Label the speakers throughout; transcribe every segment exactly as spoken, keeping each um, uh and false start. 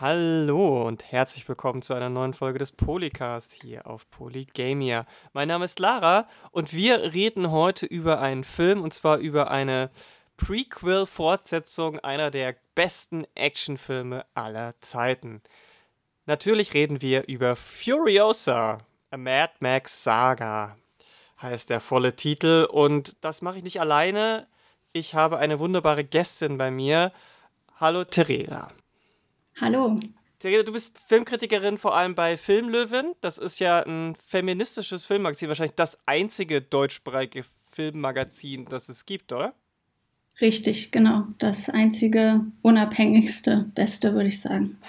Speaker 1: Hallo und herzlich willkommen zu einer neuen Folge des Polycast hier auf Polygamia. Mein Name ist Lara und wir reden heute über einen Film, und zwar über eine Prequel-Fortsetzung einer der besten Actionfilme aller Zeiten. Natürlich reden wir über Furiosa, A Mad Max Saga, heißt der volle Titel. Und das mache ich nicht alleine. Ich habe eine wunderbare Gästin bei mir. Hallo Theresa.
Speaker 2: Hallo.
Speaker 1: Theresa, du bist Filmkritikerin vor allem bei Filmlöwen. Das ist ja ein feministisches Filmmagazin, wahrscheinlich das einzige deutschsprachige Filmmagazin, das es gibt, oder?
Speaker 2: Richtig, genau. Das einzige, unabhängigste, beste, würde ich sagen.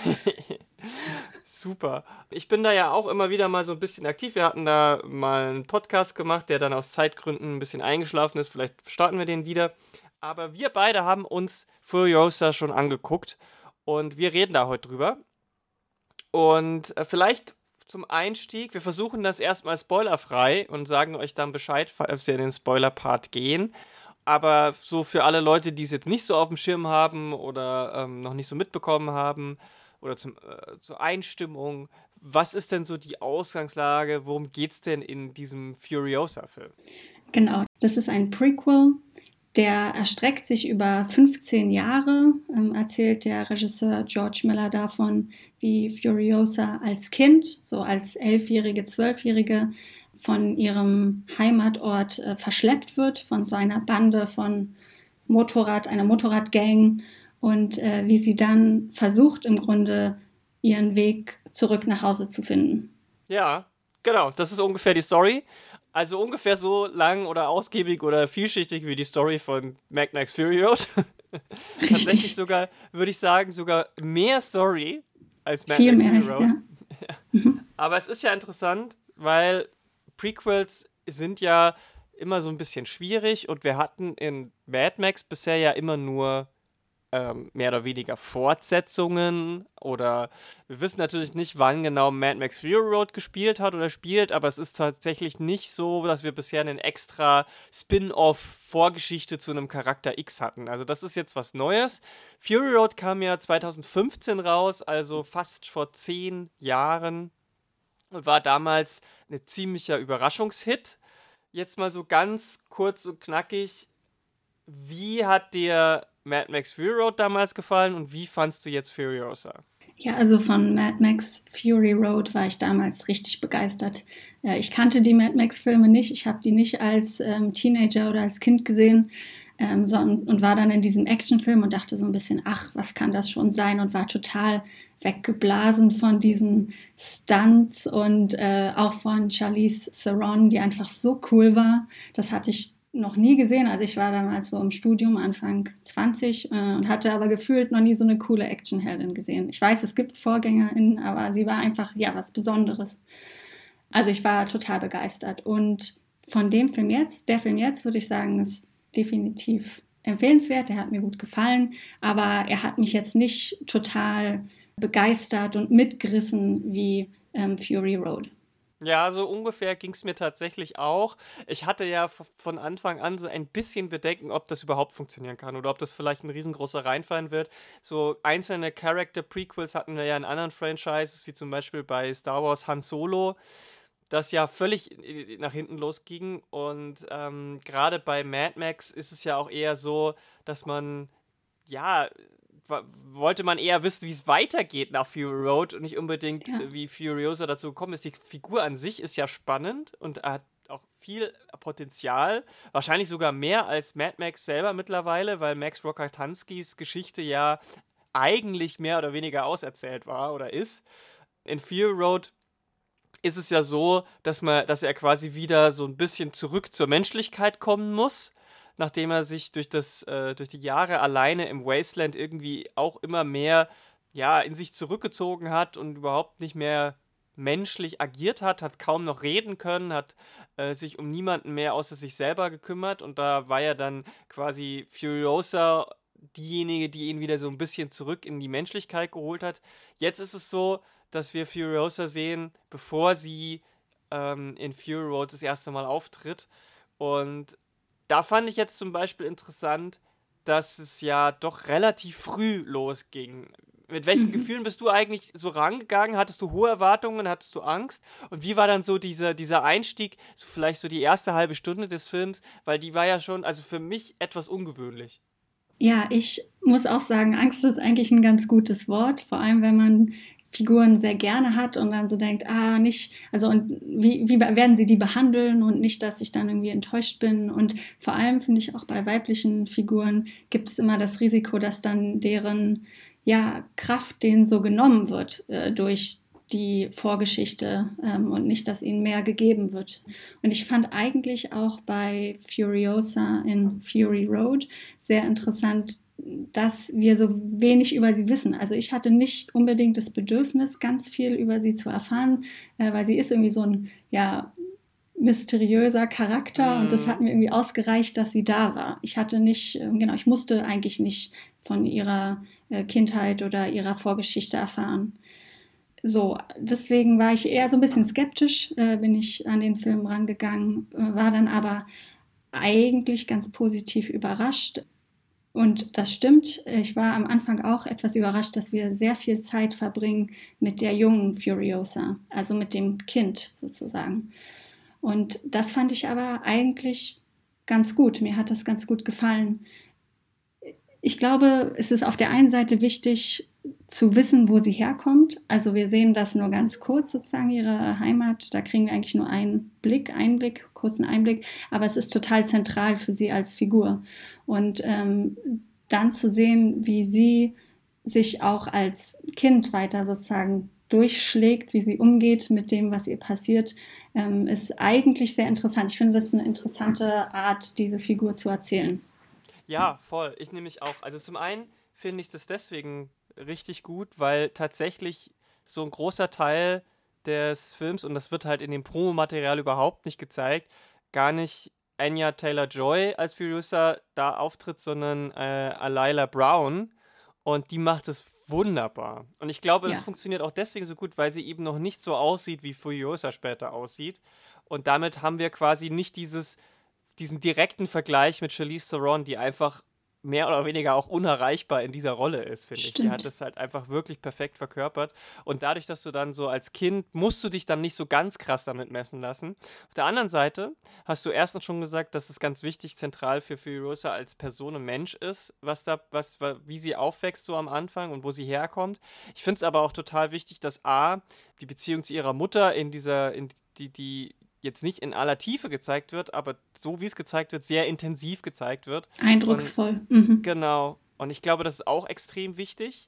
Speaker 1: Super. Ich bin da ja auch immer wieder mal so ein bisschen aktiv. Wir hatten da mal einen Podcast gemacht, der dann aus Zeitgründen ein bisschen eingeschlafen ist. Vielleicht starten wir den wieder. Aber wir beide haben uns Furiosa schon angeguckt und wir reden da heute drüber. Und äh, vielleicht zum Einstieg, wir versuchen das erstmal spoilerfrei und sagen euch dann Bescheid, falls wir in den Spoiler-Part gehen. Aber so für alle Leute, die es jetzt nicht so auf dem Schirm haben oder ähm, noch nicht so mitbekommen haben oder zum, äh, zur Einstimmung, was ist denn so die Ausgangslage? Worum geht's denn in diesem Furiosa-Film?
Speaker 2: Genau, das ist ein Prequel, der erstreckt sich über fünfzehn Jahre, ähm, erzählt der Regisseur George Miller davon, wie Furiosa als Kind, so als elfjährige, zwölfjährige, von ihrem Heimatort äh, verschleppt wird, von so einer Bande von Motorrad, einer Motorradgang, und äh, wie sie dann versucht, im Grunde ihren Weg zurück nach Hause zu finden.
Speaker 1: Ja, genau, das ist ungefähr die Story. Also ungefähr so lang oder ausgiebig oder vielschichtig wie die Story von Mad Max Fury Road. Tatsächlich sogar, würde ich sagen, sogar mehr Story als Mad
Speaker 2: Viel
Speaker 1: Max
Speaker 2: mehr,
Speaker 1: Fury Road.
Speaker 2: ja. Mhm.
Speaker 1: Aber es ist ja interessant, weil Prequels sind ja immer so ein bisschen schwierig und wir hatten in Mad Max bisher ja immer nur ähm, mehr oder weniger Fortsetzungen oder wir wissen natürlich nicht, wann genau Mad Max Fury Road gespielt hat oder spielt, aber es ist tatsächlich nicht so, dass wir bisher einen extra Spin-off-Vorgeschichte zu einem Charakter X hatten. Also das ist jetzt was Neues. Fury Road kam ja zwanzig fünfzehn raus, also fast vor zehn Jahren und war damals ein ziemlicher Überraschungshit. Jetzt mal so ganz kurz und knackig, wie hat dir Mad Max Fury Road damals gefallen und wie fandst du jetzt Furiosa?
Speaker 2: Ja, also von Mad Max Fury Road war ich damals richtig begeistert. Ja, ich kannte die Mad Max-Filme nicht. Ich habe die nicht als ähm, Teenager oder als Kind gesehen, ähm, sondern, und war dann in diesem Actionfilm und dachte so ein bisschen, ach, was kann das schon sein? Und war total weggeblasen von diesen Stunts und äh, auch von Charlize Theron, die einfach so cool war. Das hatte ich noch nie gesehen. Also ich war damals so im Studium, Anfang zwanzig, äh, und hatte aber gefühlt noch nie so eine coole Actionheldin gesehen. Ich weiß, es gibt VorgängerInnen, aber sie war einfach, ja, was Besonderes. Also ich war total begeistert. Und von dem Film jetzt, der Film jetzt, würde ich sagen, ist definitiv empfehlenswert. Der hat mir gut gefallen, aber er hat mich jetzt nicht total begeistert und mitgerissen wie ähm, Fury Road.
Speaker 1: Ja, so ungefähr ging es mir tatsächlich auch. Ich hatte ja v- von Anfang an so ein bisschen Bedenken, ob das überhaupt funktionieren kann oder ob das vielleicht ein riesengroßer Reinfallen wird. So einzelne Character-Prequels hatten wir ja in anderen Franchises, wie zum Beispiel bei Star Wars Han Solo, das ja völlig äh, nach hinten losging. Und ähm, gerade bei Mad Max ist es ja auch eher so, dass man, ja, wa- wollte man eher wissen, wie es weitergeht nach Fury Road und nicht unbedingt,
Speaker 2: Ja.
Speaker 1: äh, wie Furiosa dazu gekommen ist. Die Figur an sich ist ja spannend und hat auch viel Potenzial. Wahrscheinlich sogar mehr als Mad Max selber mittlerweile, weil Max Rokatansky's Geschichte ja eigentlich mehr oder weniger auserzählt war oder ist. In Fury Road ist es ja so, dass man, dass er quasi wieder so ein bisschen zurück zur Menschlichkeit kommen muss, nachdem er sich durch das, äh, durch die Jahre alleine im Wasteland irgendwie auch immer mehr, ja, in sich zurückgezogen hat und überhaupt nicht mehr menschlich agiert hat, hat kaum noch reden können, hat äh, sich um niemanden mehr außer sich selber gekümmert und da war ja dann quasi Furiosa diejenige, die ihn wieder so ein bisschen zurück in die Menschlichkeit geholt hat. Jetzt ist es so, dass wir Furiosa sehen, bevor sie ähm, in Fury Road das erste Mal auftritt. Und da fand ich jetzt zum Beispiel interessant, dass es ja doch relativ früh losging. Mit welchen
Speaker 2: Mhm.
Speaker 1: Gefühlen bist du eigentlich so rangegangen? Hattest du hohe Erwartungen? Hattest du Angst? Und wie war dann so dieser, dieser Einstieg, so vielleicht so die erste halbe Stunde des Films? Weil die war ja schon, also für mich etwas ungewöhnlich.
Speaker 2: Ja, ich muss auch sagen, Angst ist eigentlich ein ganz gutes Wort, vor allem wenn man Figuren sehr gerne hat und dann so denkt, ah, nicht, also und wie, wie werden sie die behandeln und nicht, dass ich dann irgendwie enttäuscht bin. Und vor allem finde ich auch bei weiblichen Figuren gibt es immer das Risiko, dass dann deren ja, Kraft denen so genommen wird äh, durch die Vorgeschichte ähm, und nicht, dass ihnen mehr gegeben wird. Und ich fand eigentlich auch bei Furiosa in Fury Road sehr interessant, dass wir so wenig über sie wissen. Also ich hatte nicht unbedingt das Bedürfnis, ganz viel über sie zu erfahren, äh, weil sie ist irgendwie so ein, ja, mysteriöser Charakter und das hat
Speaker 1: Mhm.
Speaker 2: mir irgendwie ausgereicht, dass sie da war. Ich hatte nicht, äh, genau, ich musste eigentlich nicht von ihrer äh, Kindheit oder ihrer Vorgeschichte erfahren. So, deswegen war ich eher so ein bisschen skeptisch, äh, bin ich an den Film rangegangen, äh, war dann aber eigentlich ganz positiv überrascht. Und das stimmt. Ich war am Anfang auch etwas überrascht, dass wir sehr viel Zeit verbringen mit der jungen Furiosa, also mit dem Kind sozusagen. Und das fand ich aber eigentlich ganz gut. Mir hat das ganz gut gefallen. Ich glaube, es ist auf der einen Seite wichtig zu wissen, wo sie herkommt. Also wir sehen das nur ganz kurz sozusagen, ihre Heimat. Da kriegen wir eigentlich nur einen Blick, Einblick, kurzen Einblick. Aber es ist total zentral für sie als Figur. Und ähm, dann zu sehen, wie sie sich auch als Kind weiter sozusagen durchschlägt, wie sie umgeht mit dem, was ihr passiert, ähm, ist eigentlich sehr interessant. Ich finde, das ist eine interessante Art, diese Figur zu erzählen.
Speaker 1: Ja, voll. Ich nehme mich auch. Also zum einen finde ich das deswegen richtig gut, weil tatsächlich so ein großer Teil des Films, und das wird halt in dem Promomaterial überhaupt nicht gezeigt, gar nicht Anya Taylor-Joy als Furiosa da auftritt, sondern äh, Alayla Brown. Und die macht es wunderbar. Und ich glaube, das
Speaker 2: Ja.
Speaker 1: funktioniert auch deswegen so gut, weil sie eben noch nicht so aussieht, wie Furiosa später aussieht. Und damit haben wir quasi nicht dieses diesen direkten Vergleich mit Charlize Theron, die einfach mehr oder weniger auch unerreichbar in dieser Rolle ist, finde ich. Die hat
Speaker 2: Stimmt.
Speaker 1: das halt einfach wirklich perfekt verkörpert. Und dadurch, dass du dann so als Kind, musst du dich dann nicht so ganz krass damit messen lassen. Auf der anderen Seite hast du erstens schon gesagt, dass es ganz wichtig, zentral für Furiosa als Person und Mensch ist, was da, was, wie sie aufwächst so am Anfang und wo sie herkommt. Ich finde es aber auch total wichtig, dass A, die Beziehung zu ihrer Mutter in dieser, in die, die jetzt nicht in aller Tiefe gezeigt wird, aber so wie es gezeigt wird, sehr intensiv gezeigt wird. Und
Speaker 2: Eindrucksvoll. Mhm.
Speaker 1: genau. Und ich glaube, das ist auch extrem wichtig.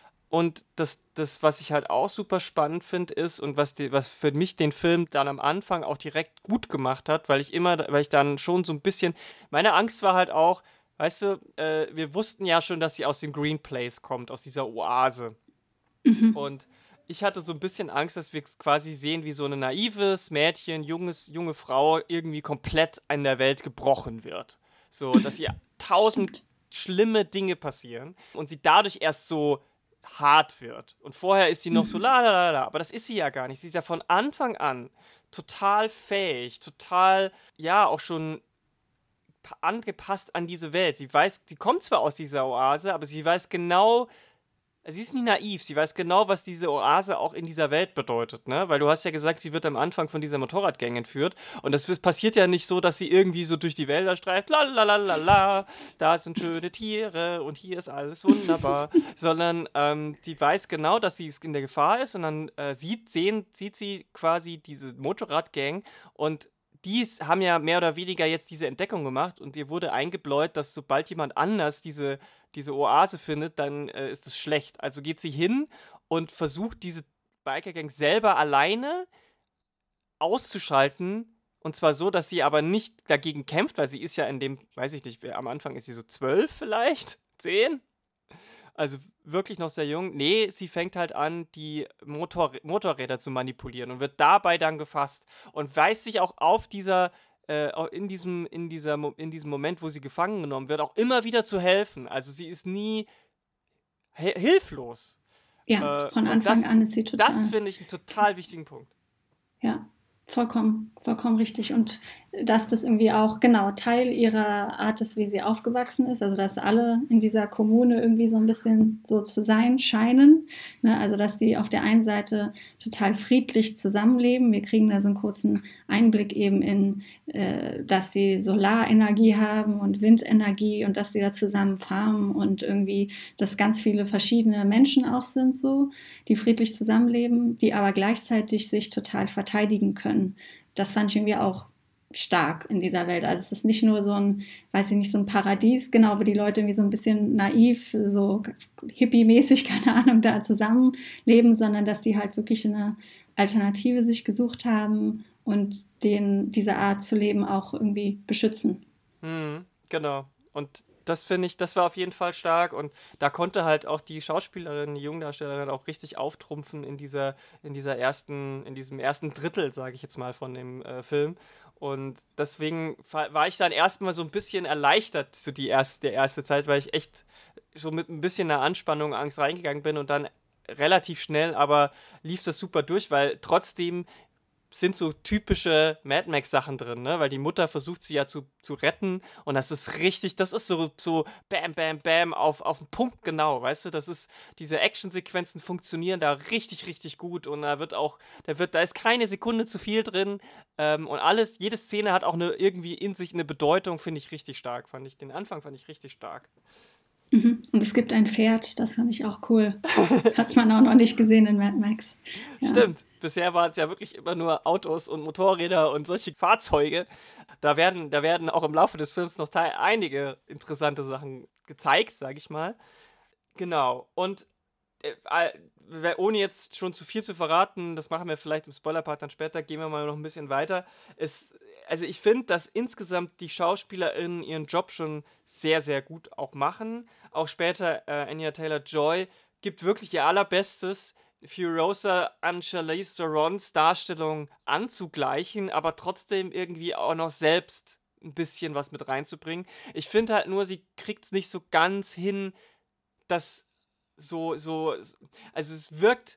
Speaker 1: Und das, das was ich halt auch super spannend finde, ist, und was, die, was für mich den Film dann am Anfang auch direkt gut gemacht hat, weil ich immer, weil ich dann schon so ein bisschen, meine Angst war halt auch, weißt du, äh, wir wussten ja schon, dass sie aus dem Green Place kommt, aus dieser Oase.
Speaker 2: Mhm.
Speaker 1: Und ich hatte so ein bisschen Angst, dass wir quasi sehen, wie so ein naives Mädchen, junges, junge Frau irgendwie komplett an der Welt gebrochen wird. So, dass ihr tausend
Speaker 2: Stimmt.
Speaker 1: schlimme Dinge passieren und sie dadurch erst so hart wird. Und vorher ist sie noch so
Speaker 2: Mhm.
Speaker 1: la la la la, aber das ist sie ja gar nicht. Sie ist ja von Anfang an total fähig, total, ja, auch schon pa- angepasst an diese Welt. Sie weiß, sie kommt zwar aus dieser Oase, aber sie weiß genau, sie ist nie naiv, sie weiß genau, was diese Oase auch in dieser Welt bedeutet, ne? Weil du hast ja gesagt, sie wird am Anfang von dieser Motorradgang entführt und das w- passiert ja nicht so, dass sie irgendwie so durch die Wälder streift, la la la la la, da sind schöne Tiere und hier ist alles wunderbar, sondern ähm, die weiß genau, dass sie in der Gefahr ist und dann äh, sieht, sehen, sieht sie quasi diese Motorradgang und die s- haben ja mehr oder weniger jetzt diese Entdeckung gemacht und ihr wurde eingebläut, dass sobald jemand anders diese diese Oase findet, dann äh, ist es schlecht. Also geht sie hin und versucht diese Biker-Gang selber alleine auszuschalten. Und zwar so, dass sie aber nicht dagegen kämpft, weil sie ist ja in dem, weiß ich nicht, wer- am Anfang ist sie so zwölf vielleicht? Zehn? Also wirklich noch sehr jung. Nee, sie fängt halt an, die Motor Motorräder zu manipulieren und wird dabei dann gefasst und weiß sich auch auf dieser, äh, au- in diesem, in dieser, Mo- in diesem Moment, wo sie gefangen genommen wird, auch immer wieder zu helfen. Also sie ist nie hi hilflos.
Speaker 2: Ja,
Speaker 1: Äh,
Speaker 2: von
Speaker 1: und
Speaker 2: Anfang an
Speaker 1: das,
Speaker 2: ist sie
Speaker 1: das
Speaker 2: total.
Speaker 1: finde ich einen total wichtigen Punkt.
Speaker 2: Ja, vollkommen, vollkommen richtig. Und dass das irgendwie auch genau Teil ihrer Art ist, wie sie aufgewachsen ist. Also dass alle in dieser Kommune irgendwie so ein bisschen so zu sein scheinen. Ne? Also dass die auf der einen Seite total friedlich zusammenleben. Wir kriegen da so einen kurzen Einblick eben in, äh, dass sie Solarenergie haben und Windenergie und dass die da zusammen farmen und irgendwie, dass ganz viele verschiedene Menschen auch sind so, die friedlich zusammenleben, die aber gleichzeitig sich total verteidigen können. Das fand ich irgendwie auch stark in dieser Welt. Also es ist nicht nur so ein, weiß ich nicht, so ein Paradies, genau, wo die Leute irgendwie so ein bisschen naiv, so hippie-mäßig, keine Ahnung, da zusammenleben, sondern dass die halt wirklich eine Alternative sich gesucht haben und den, diese Art zu leben auch irgendwie beschützen.
Speaker 1: Hm, genau. Und das finde ich, das war auf jeden Fall stark und da konnte halt auch die Schauspielerin, die Jungdarstellerin auch richtig auftrumpfen in dieser, in dieser ersten, in diesem ersten Drittel, sage ich jetzt mal, von dem äh, Film. Und deswegen war ich dann erstmal so ein bisschen erleichtert, so die erste, der erste Zeit, weil ich echt so mit ein bisschen einer Anspannung, Angst reingegangen bin und dann relativ schnell, aber lief das super durch, weil trotzdem sind so typische Mad Max-Sachen drin, ne? Weil die Mutter versucht sie ja zu, zu retten und das ist richtig, das ist so, so bam, bam, bam, auf, auf den Punkt genau, weißt du? Das ist, diese Actionsequenzen funktionieren da richtig, richtig gut und da wird auch, da wird, da ist keine Sekunde zu viel drin ähm, und alles, jede Szene hat auch eine, irgendwie in sich eine Bedeutung, finde ich richtig stark, fand ich, den Anfang fand ich richtig stark.
Speaker 2: Mhm. Und es gibt ein Pferd, das fand ich auch cool. Hat man auch noch nicht gesehen in Mad Max. Ja.
Speaker 1: Stimmt. Bisher waren es ja wirklich immer nur Autos und Motorräder und solche Fahrzeuge. Da werden, da werden auch im Laufe des Films noch teil- einige interessante Sachen gezeigt, sage ich mal. Genau. Und äh, ohne jetzt schon zu viel zu verraten, das machen wir vielleicht im Spoiler-Part dann später, gehen wir mal noch ein bisschen weiter. Es, also ich finde, dass insgesamt die SchauspielerInnen ihren Job schon sehr, sehr gut auch machen. Auch später äh, Anya Taylor-Joy gibt wirklich ihr Allerbestes, Furiosa an Charlize Therons Darstellung anzugleichen, aber trotzdem irgendwie auch noch selbst ein bisschen was mit reinzubringen. Ich finde halt nur, sie kriegt es nicht so ganz hin, dass so, so, also es wirkt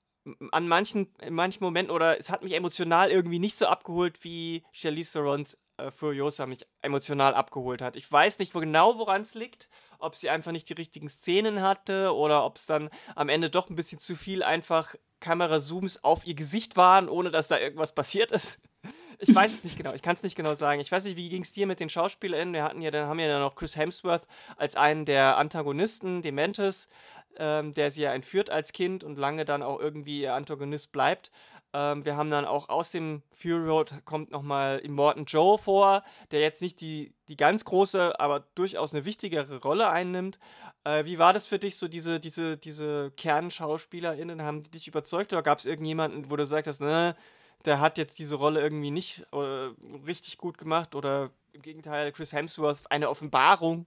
Speaker 1: an manchen, in manchen Momenten oder es hat mich emotional irgendwie nicht so abgeholt, wie Charlize Therons äh, Furiosa mich emotional abgeholt hat. Ich weiß nicht wo genau, woran es liegt, ob sie einfach nicht die richtigen Szenen hatte oder ob es dann am Ende doch ein bisschen zu viel einfach Kamerazooms auf ihr Gesicht waren, ohne dass da irgendwas passiert ist. Ich weiß es nicht genau, ich kann es nicht genau sagen. Ich weiß nicht, wie ging es dir mit den SchauspielerInnen? Wir hatten ja, dann haben wir ja noch Chris Hemsworth als einen der Antagonisten, Dementis, ähm, der sie ja entführt als Kind und lange dann auch irgendwie ihr Antagonist bleibt. Ähm, wir haben dann auch aus dem Fury Road kommt nochmal Immortan Joe vor, der jetzt nicht die, die ganz große, aber durchaus eine wichtigere Rolle einnimmt. Äh, wie war das für dich, so diese, diese, diese KernschauspielerInnen? Haben die dich überzeugt oder gab es irgendjemanden, wo du sagst, ne, der hat jetzt diese Rolle irgendwie nicht äh, richtig gut gemacht oder im Gegenteil, Chris Hemsworth, eine Offenbarung?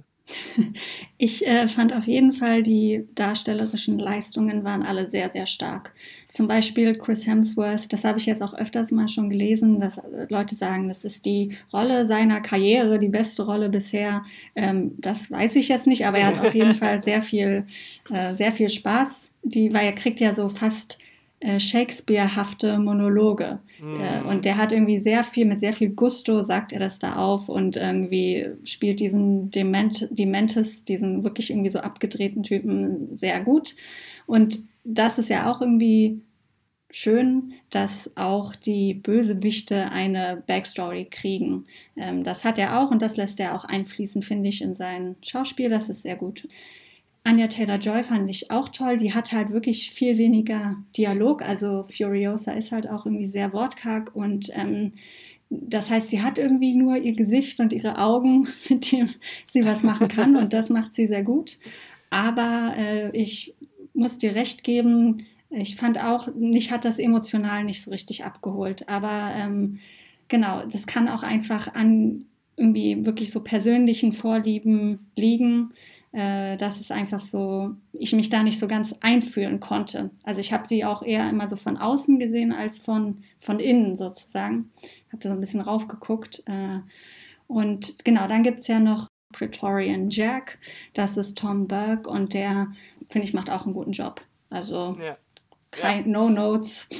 Speaker 2: Ich äh, fand auf jeden Fall, die darstellerischen Leistungen waren alle sehr, sehr stark. Zum Beispiel Chris Hemsworth, das habe ich jetzt auch öfters mal schon gelesen, dass Leute sagen, das ist die Rolle seiner Karriere, die beste Rolle bisher. Ähm, das weiß ich jetzt nicht, aber er hat auf jeden Fall sehr viel, äh, sehr viel Spaß, die, weil er kriegt ja so fast äh, Shakespeare-hafte Monologe.
Speaker 1: Mhm.
Speaker 2: Äh, und der hat irgendwie sehr viel, mit sehr viel Gusto sagt er das da auf und irgendwie spielt diesen Dement, Dementis, diesen wirklich irgendwie so abgedrehten Typen sehr gut. Und das ist ja auch irgendwie schön, dass auch die Bösewichte eine Backstory kriegen. Ähm, das hat er auch und das lässt er auch einfließen, finde ich, in sein Schauspiel. Das ist sehr gut. Anya Taylor-Joy fand ich auch toll. Die hat halt wirklich viel weniger Dialog. Also Furiosa ist halt auch irgendwie sehr wortkarg und ähm, das heißt, sie hat irgendwie nur ihr Gesicht und ihre Augen, mit dem sie was machen kann und das macht sie sehr gut. Aber äh, ich muss dir recht geben, ich fand auch, mich hat das emotional nicht so richtig abgeholt. Aber ähm, genau, das kann auch einfach an irgendwie wirklich so persönlichen Vorlieben liegen, äh, dass es einfach so, ich mich da nicht so ganz einfühlen konnte. Also ich habe sie auch eher immer so von außen gesehen als von, von innen sozusagen. Ich habe da so ein bisschen raufgeguckt. Äh, und genau, dann gibt es ja noch Praetorian Jack, das ist Tom Burke und der, finde ich, macht auch einen guten Job. Also
Speaker 1: Ja.
Speaker 2: kein
Speaker 1: Ja.
Speaker 2: No Notes.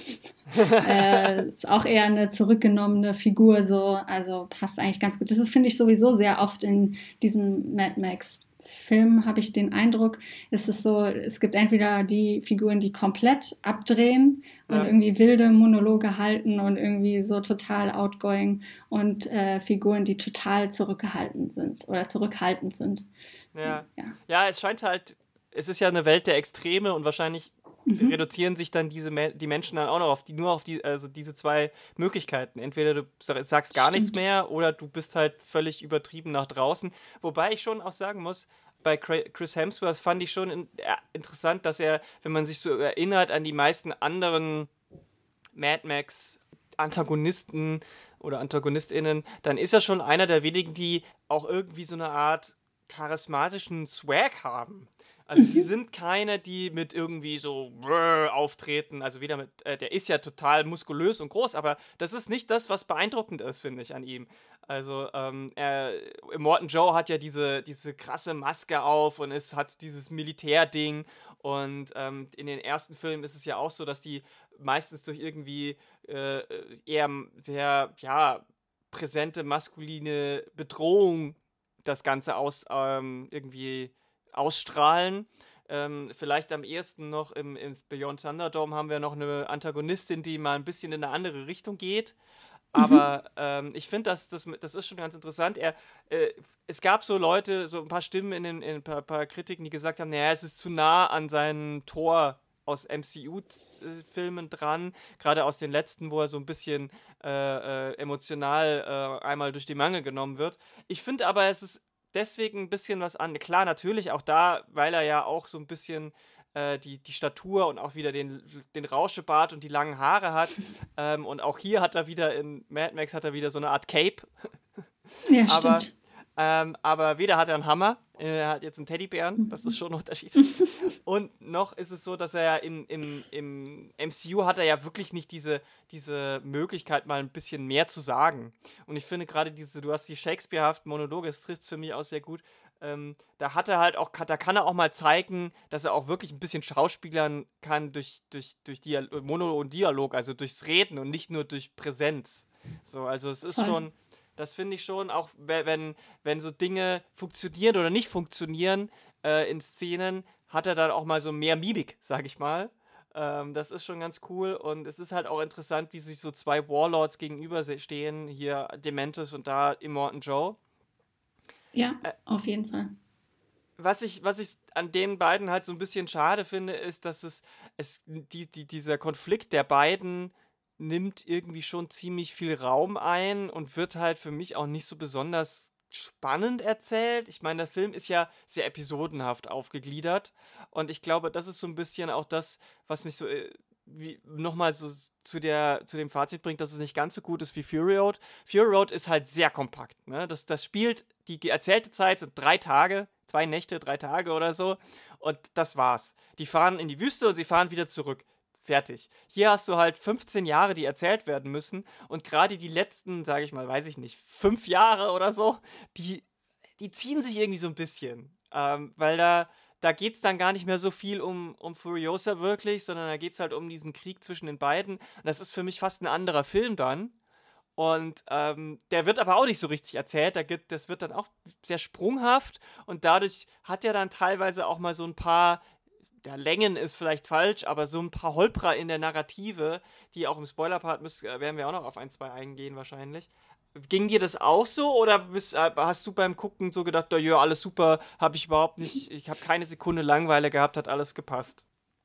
Speaker 2: äh, ist auch eher eine zurückgenommene Figur so, also passt eigentlich ganz gut. Das ist, finde ich, sowieso sehr oft in diesen Mad Max Film habe ich den Eindruck, ist es so, es gibt entweder die Figuren, die komplett abdrehen und
Speaker 1: Ja.
Speaker 2: irgendwie wilde Monologe halten und irgendwie so total outgoing und äh, Figuren, die total zurückgehalten sind oder zurückhaltend sind.
Speaker 1: Ja.
Speaker 2: Ja.
Speaker 1: Ja, es scheint halt, es ist ja eine Welt der Extreme und wahrscheinlich
Speaker 2: Mhm.
Speaker 1: reduzieren sich dann diese Me- die Menschen dann auch noch auf die, nur auf die, also diese zwei Möglichkeiten. Entweder du sa- sagst gar nichts
Speaker 2: Stimmt.
Speaker 1: mehr oder du bist halt völlig übertrieben nach draußen. Wobei ich schon auch sagen muss, bei Cra- Chris Hemsworth fand ich schon in, ja, interessant, dass er, wenn man sich so erinnert an die meisten anderen Mad Max Antagonisten oder AntagonistInnen, dann ist er schon einer der wenigen, die auch irgendwie so eine Art charismatischen Swag haben. Also die sind keine, die mit irgendwie so brrr auftreten. Also wieder mit, äh, der ist ja total muskulös und groß, aber das ist nicht das, was beeindruckend ist, finde ich, an ihm. Also ähm, er, Immortan Joe hat ja diese, diese krasse Maske auf und es hat dieses Militärding. Und ähm, in den ersten Filmen ist es ja auch so, dass die meistens durch irgendwie äh, eher sehr, ja, präsente maskuline Bedrohung das Ganze aus ähm, irgendwie ausstrahlen. Ähm, vielleicht am ehesten noch im, im Beyond Thunderdome haben wir noch eine Antagonistin, die mal ein bisschen in eine andere Richtung geht.
Speaker 2: Mhm.
Speaker 1: Aber ähm, ich finde, das, das, das ist schon ganz interessant. Er, äh, es gab so Leute, so ein paar Stimmen in, den, in ein paar, paar Kritiken, die gesagt haben, naja, es ist zu nah an seinen Tor aus M C U-Filmen dran, gerade aus den letzten, wo er so ein bisschen äh, äh, emotional äh, einmal durch die Mangel genommen wird. Ich finde aber, es ist deswegen ein bisschen was an. Klar, natürlich auch da, weil er ja auch so ein bisschen äh, die, die Statur und auch wieder den, den Rauschebart und die langen Haare hat. Ähm, und auch hier hat er wieder in Mad Max hat er wieder so eine Art Cape.
Speaker 2: Ja,
Speaker 1: Aber,
Speaker 2: stimmt.
Speaker 1: ähm, aber weder hat er einen Hammer, er hat jetzt einen Teddybären, das ist schon ein Unterschied. Und noch ist es so, dass er ja im, im, im M C U hat er ja wirklich nicht diese, diese Möglichkeit, mal ein bisschen mehr zu sagen. Und ich finde gerade diese, du hast die Shakespeare-haften Monologe, das trifft es für mich auch sehr gut. Ähm, da hat er halt auch, da kann er auch mal zeigen, dass er auch wirklich ein bisschen schauspielern kann durch, durch, durch Dial Monolog und Dialog, also durchs Reden und nicht nur durch Präsenz. So, also es ist
Speaker 2: Voll.
Speaker 1: schon, das finde ich schon, auch we- wenn, wenn so Dinge funktionieren oder nicht funktionieren äh, in Szenen, hat er dann auch mal so mehr Mimik, sag ich mal. Ähm, das ist schon ganz cool und es ist halt auch interessant, wie sich so zwei Warlords gegenüberstehen, hier Dementus und da Immortan Joe.
Speaker 2: Ja,
Speaker 1: Äh,
Speaker 2: auf jeden Fall.
Speaker 1: was ich, was ich an den beiden halt so ein bisschen schade finde, ist, dass es, es die, die, dieser Konflikt der beiden nimmt irgendwie schon ziemlich viel Raum ein und wird halt für mich auch nicht so besonders spannend erzählt. Ich meine, der Film ist ja sehr episodenhaft aufgegliedert und ich glaube, das ist so ein bisschen auch das, was mich so äh, wie, nochmal so s- zu, der, zu dem Fazit bringt, dass es nicht ganz so gut ist wie Fury Road. Fury Road ist halt sehr kompakt. Ne? Das, das spielt, die ge- erzählte Zeit sind drei Tage, zwei Nächte, drei Tage oder so. Und das war's. Die fahren in die Wüste und sie fahren wieder zurück. Fertig. Hier hast du halt fünfzehn Jahre, die erzählt werden müssen. Und gerade die letzten, sage ich mal, weiß ich nicht, fünf Jahre oder so, die, die ziehen sich irgendwie so ein bisschen. Ähm, weil da, da geht es dann gar nicht mehr so viel um, um Furiosa wirklich, sondern da geht es halt um diesen Krieg zwischen den beiden. Und das ist für mich fast ein anderer Film dann. Und ähm, der wird aber auch nicht so richtig erzählt. Da gibt, das wird dann auch sehr sprunghaft und dadurch hat er dann teilweise auch mal so ein paar, der Längen ist vielleicht falsch, aber so ein paar Holprer in der Narrative, die auch im Spoiler-Part müssen, äh, werden wir auch noch auf ein, zwei eingehen wahrscheinlich. Ging dir das auch so oder bist, äh, hast du beim Gucken so gedacht, ja, alles super, habe ich überhaupt nicht, ich habe keine Sekunde Langeweile gehabt, hat alles gepasst?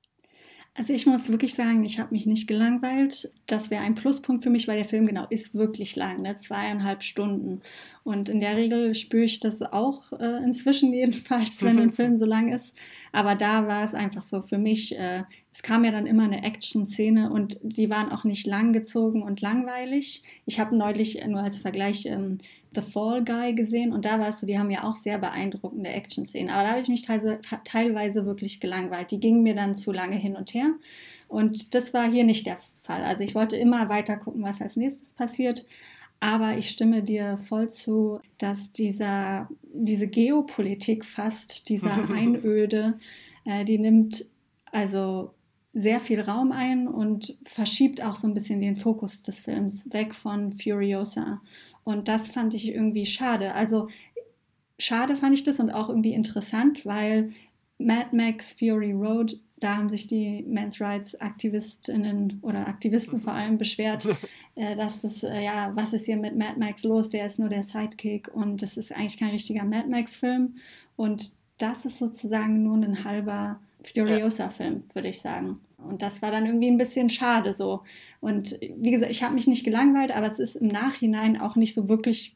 Speaker 2: Also ich muss wirklich sagen, ich habe mich nicht gelangweilt. Das wäre ein Pluspunkt für mich, weil der Film genau ist wirklich lang, ne? Zweieinhalb Stunden. Und in der Regel spüre ich das auch äh, inzwischen jedenfalls, wenn ein Film so lang ist. Aber da war es einfach so für mich, äh, es kam ja dann immer eine Action-Szene und die waren auch nicht langgezogen und langweilig. Ich habe neulich nur als Vergleich ähm, The Fall Guy gesehen und da war es so, die haben ja auch sehr beeindruckende Action-Szenen. Aber da habe ich mich teilweise, teilweise wirklich gelangweilt. Die gingen mir dann zu lange hin und her. Und das war hier nicht der Fall. Also ich wollte immer weiter gucken, was als nächstes passiert. Aber ich stimme dir voll zu, dass dieser, diese Geopolitik fast, dieser Einöde, äh, die nimmt, also sehr viel Raum ein und verschiebt auch so ein bisschen den Fokus des Films weg von Furiosa. Und das fand ich irgendwie schade. Also schade fand ich das und auch irgendwie interessant, weil Mad Max Fury Road, da haben sich die Men's Rights Aktivistinnen oder Aktivisten vor allem beschwert, äh, dass das, äh, ja, was ist hier mit Mad Max los? Der ist nur der Sidekick und das ist eigentlich kein richtiger Mad Max-Film. Und das ist sozusagen nur ein halber Furiosa-Film, würde ich sagen. Und das war dann irgendwie ein bisschen schade so. Und wie gesagt, ich habe mich nicht gelangweilt, aber es ist im Nachhinein auch nicht so wirklich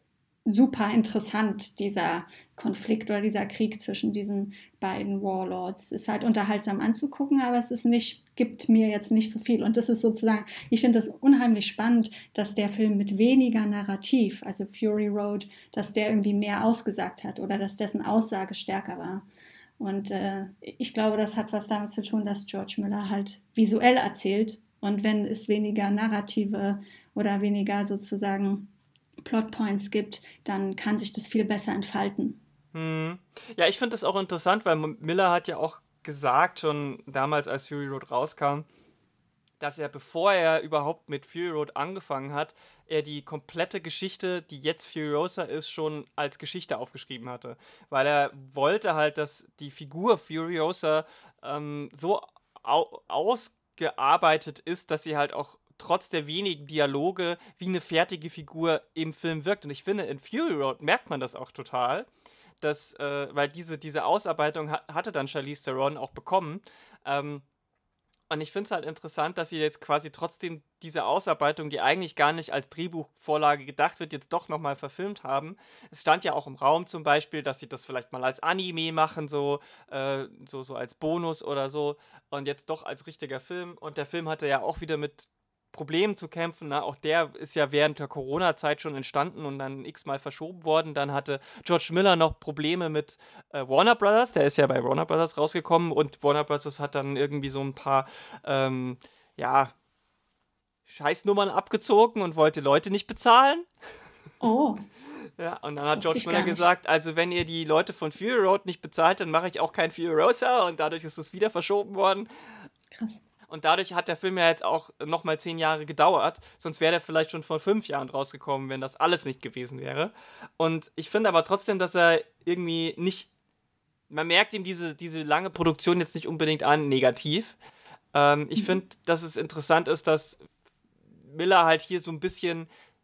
Speaker 2: super interessant, dieser Konflikt oder dieser Krieg zwischen diesen beiden Warlords. Ist halt unterhaltsam anzugucken, aber es ist nicht, gibt mir jetzt nicht so viel. Und das ist sozusagen, ich finde das unheimlich spannend, dass der Film mit weniger Narrativ, also Fury Road, dass der irgendwie mehr ausgesagt hat oder dass dessen Aussage stärker war. Und äh, ich glaube, das hat was damit zu tun, dass George Miller halt visuell erzählt. Und wenn es weniger Narrative oder weniger sozusagen Plotpoints gibt, dann kann sich das viel besser entfalten.
Speaker 1: Hm. Ja, ich finde das auch interessant, weil Miller hat ja auch gesagt, schon damals, als Fury Road rauskam, dass er, bevor er überhaupt mit Fury Road angefangen hat, er die komplette Geschichte, die jetzt Furiosa ist, schon als Geschichte aufgeschrieben hatte. Weil er wollte halt, dass die Figur Furiosa ähm, so au- ausgearbeitet ist, dass sie halt auch trotz der wenigen Dialoge wie eine fertige Figur im Film wirkt. Und ich finde, in Fury Road merkt man das auch total, dass, äh, weil diese, diese Ausarbeitung ha- hatte dann Charlize Theron auch bekommen. Ähm, und ich finde es halt interessant, dass sie jetzt quasi trotzdem diese Ausarbeitung, die eigentlich gar nicht als Drehbuchvorlage gedacht wird, jetzt doch nochmal verfilmt haben. Es stand ja auch im Raum zum Beispiel, dass sie das vielleicht mal als Anime machen, so, äh, so, so als Bonus oder so. Und jetzt doch als richtiger Film. Und der Film hatte ja auch wieder mit Problemen zu kämpfen. Ne? Auch der ist ja während der Corona-Zeit schon entstanden und dann x-mal verschoben worden. Dann hatte George Miller noch Probleme mit äh, Warner Brothers. Der ist ja bei Warner Brothers rausgekommen und Warner Brothers hat dann irgendwie so ein paar, ähm, ja, Scheißnummern abgezogen und wollte Leute nicht bezahlen.
Speaker 2: Oh.
Speaker 1: Ja, und dann
Speaker 2: Das
Speaker 1: hat George
Speaker 2: wusste ich
Speaker 1: Miller
Speaker 2: gar nicht.
Speaker 1: gesagt, also wenn ihr die Leute von Fury Road nicht bezahlt, dann mache ich auch kein Furiosa und dadurch ist es wieder verschoben worden.
Speaker 2: Krass.
Speaker 1: Und dadurch hat der Film ja jetzt auch nochmal zehn Jahre gedauert. Sonst wäre der vielleicht schon vor fünf Jahren rausgekommen, wenn das alles nicht gewesen wäre. Und ich finde aber trotzdem, dass er irgendwie nicht. Man merkt ihm diese, diese lange Produktion jetzt nicht unbedingt an, negativ. Ähm, ich
Speaker 2: Mhm.
Speaker 1: finde, dass es interessant ist, dass Miller halt hier so ein bisschen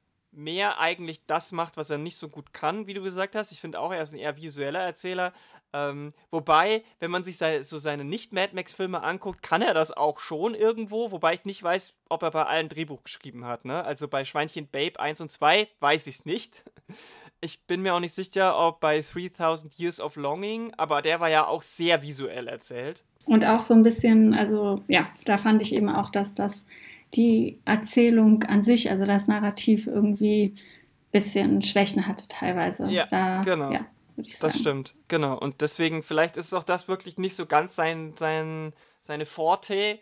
Speaker 1: mehr eigentlich das macht, was er nicht so gut kann, wie du gesagt hast. Ich finde auch, er ist ein eher visueller Erzähler. Ähm, wobei, wenn man sich sei, so seine Nicht-Mad Max-Filme anguckt, kann er das auch schon irgendwo, wobei ich nicht weiß, ob er bei allen Drehbuch geschrieben hat. Ne? Also bei Schweinchen Babe eins und zwei weiß ich es nicht. Ich bin mir auch nicht sicher, ob bei dreitausend Years of Longing, aber der war ja auch sehr visuell erzählt.
Speaker 2: Und auch so ein bisschen, also ja, da fand ich eben auch, dass das die Erzählung an sich, also das Narrativ irgendwie ein bisschen Schwächen hatte teilweise.
Speaker 1: Ja,
Speaker 2: Da,
Speaker 1: genau.
Speaker 2: ja, würde ich
Speaker 1: Das
Speaker 2: sagen.
Speaker 1: stimmt, genau. Und deswegen, vielleicht ist auch das wirklich nicht so ganz sein, sein, seine Forte,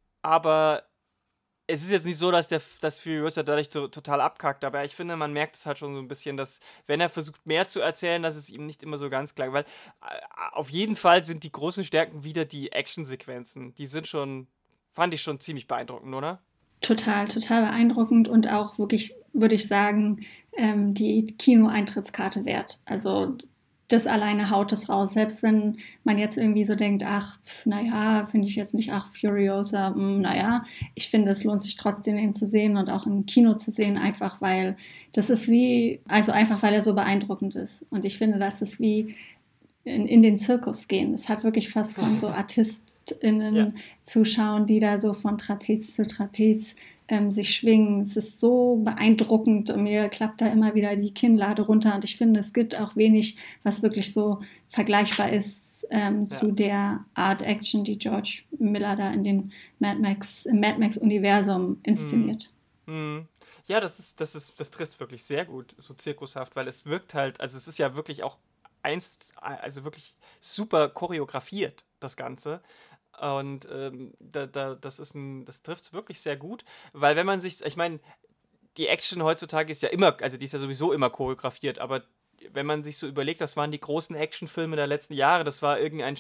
Speaker 1: aber es ist jetzt nicht so, dass der dass Furiosa dadurch to total abkackt, aber ich finde, man merkt es halt schon so ein bisschen, dass, wenn er versucht, mehr zu erzählen, dass es ihm nicht immer so ganz klar, weil äh, auf jeden Fall sind die großen Stärken wieder die Actionsequenzen. Die sind schon, fand ich schon ziemlich beeindruckend, oder?
Speaker 2: Total, total beeindruckend und auch wirklich, würde ich sagen, ähm, die Kinoeintrittskarte wert. Also das alleine haut es raus. Selbst wenn man jetzt irgendwie so denkt, ach, naja, finde ich jetzt nicht, ach, Furiosa, mh, naja, ich finde, es lohnt sich trotzdem, ihn zu sehen und auch im Kino zu sehen, einfach weil das ist wie, also einfach weil er so beeindruckend ist. Und ich finde, das ist wie in, in den Zirkus gehen. Es hat wirklich fast von so ArtistInnen
Speaker 1: Ja.
Speaker 2: zuschauen, die da so von Trapez zu Trapez ähm, sich schwingen. Es ist so beeindruckend und mir klappt da immer wieder die Kinnlade runter und ich finde, es gibt auch wenig, was wirklich so vergleichbar ist ähm,
Speaker 1: Ja.
Speaker 2: zu der Art Action, die George Miller da in den Mad Max, im Mad Max Universum inszeniert.
Speaker 1: Hm. Ja, das ist, das ist, das trifft wirklich sehr gut, so zirkushaft, weil es wirkt halt, also es ist ja wirklich auch einst, also wirklich super choreografiert, das Ganze. Und ähm, da, da, das ist ein, das trifft es wirklich sehr gut, weil wenn man sich, ich meine, die Action heutzutage ist ja immer, also die ist ja sowieso immer choreografiert, aber wenn man sich so überlegt, was waren die großen Actionfilme der letzten Jahre, das war irgendein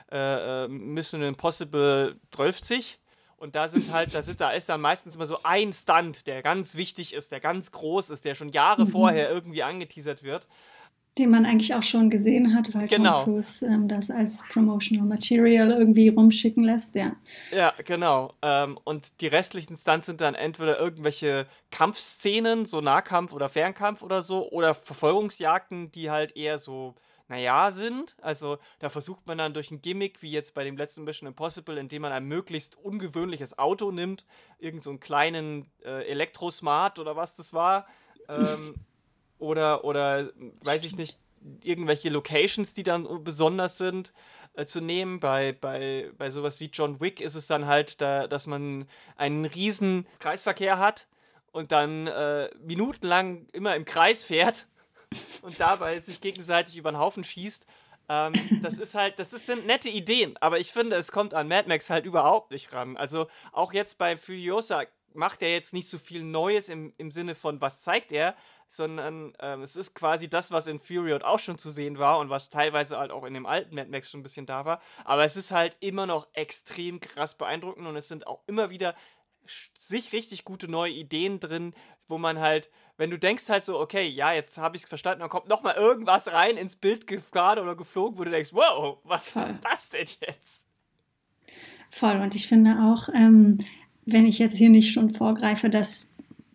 Speaker 1: äh, äh, Mission Impossible dreißig. Und da sind halt, da, sind, da ist dann meistens immer so ein Stunt, der ganz wichtig ist, der ganz groß ist, der schon Jahre
Speaker 2: Mhm.
Speaker 1: vorher irgendwie angeteasert wird.
Speaker 2: Den man eigentlich auch schon gesehen hat, weil
Speaker 1: Genau.
Speaker 2: Tom Cruise ähm, das als Promotional Material irgendwie rumschicken lässt, ja.
Speaker 1: Ja, genau. Ähm, und die restlichen Stunts sind dann entweder irgendwelche Kampfszenen, so Nahkampf oder Fernkampf oder so, oder Verfolgungsjagden, die halt eher so, naja, sind. Also da versucht man dann durch ein Gimmick, wie jetzt bei dem letzten Mission Impossible, indem man ein möglichst ungewöhnliches Auto nimmt, irgend so einen kleinen äh, Elektrosmart oder was das war, ähm, oder, oder, weiß ich nicht, irgendwelche Locations, die dann besonders sind, äh, zu nehmen. Bei, bei, bei sowas wie John Wick ist es dann halt, da, dass man einen riesen Kreisverkehr hat und dann äh, minutenlang immer im Kreis fährt und dabei sich gegenseitig über den Haufen schießt. Ähm, das ist halt, das ist, sind nette Ideen, aber ich finde, es kommt an Mad Max halt überhaupt nicht ran. Also auch jetzt bei Furiosa macht er jetzt nicht so viel Neues im, im Sinne von, was zeigt er, sondern ähm, es ist quasi das, was in Fury Road auch schon zu sehen war und was teilweise halt auch in dem alten Mad Max schon ein bisschen da war. Aber es ist halt immer noch extrem krass beeindruckend und es sind auch immer wieder sch- sich richtig gute neue Ideen drin, wo man halt, wenn du denkst halt so, okay, ja, jetzt habe ich es verstanden, dann kommt nochmal irgendwas rein ins Bild gerade oder geflogen, wo du denkst, wow, was
Speaker 2: Voll.
Speaker 1: ist das denn jetzt?
Speaker 2: Voll. Und ich finde auch, ähm, wenn ich jetzt hier nicht schon vorgreife, dass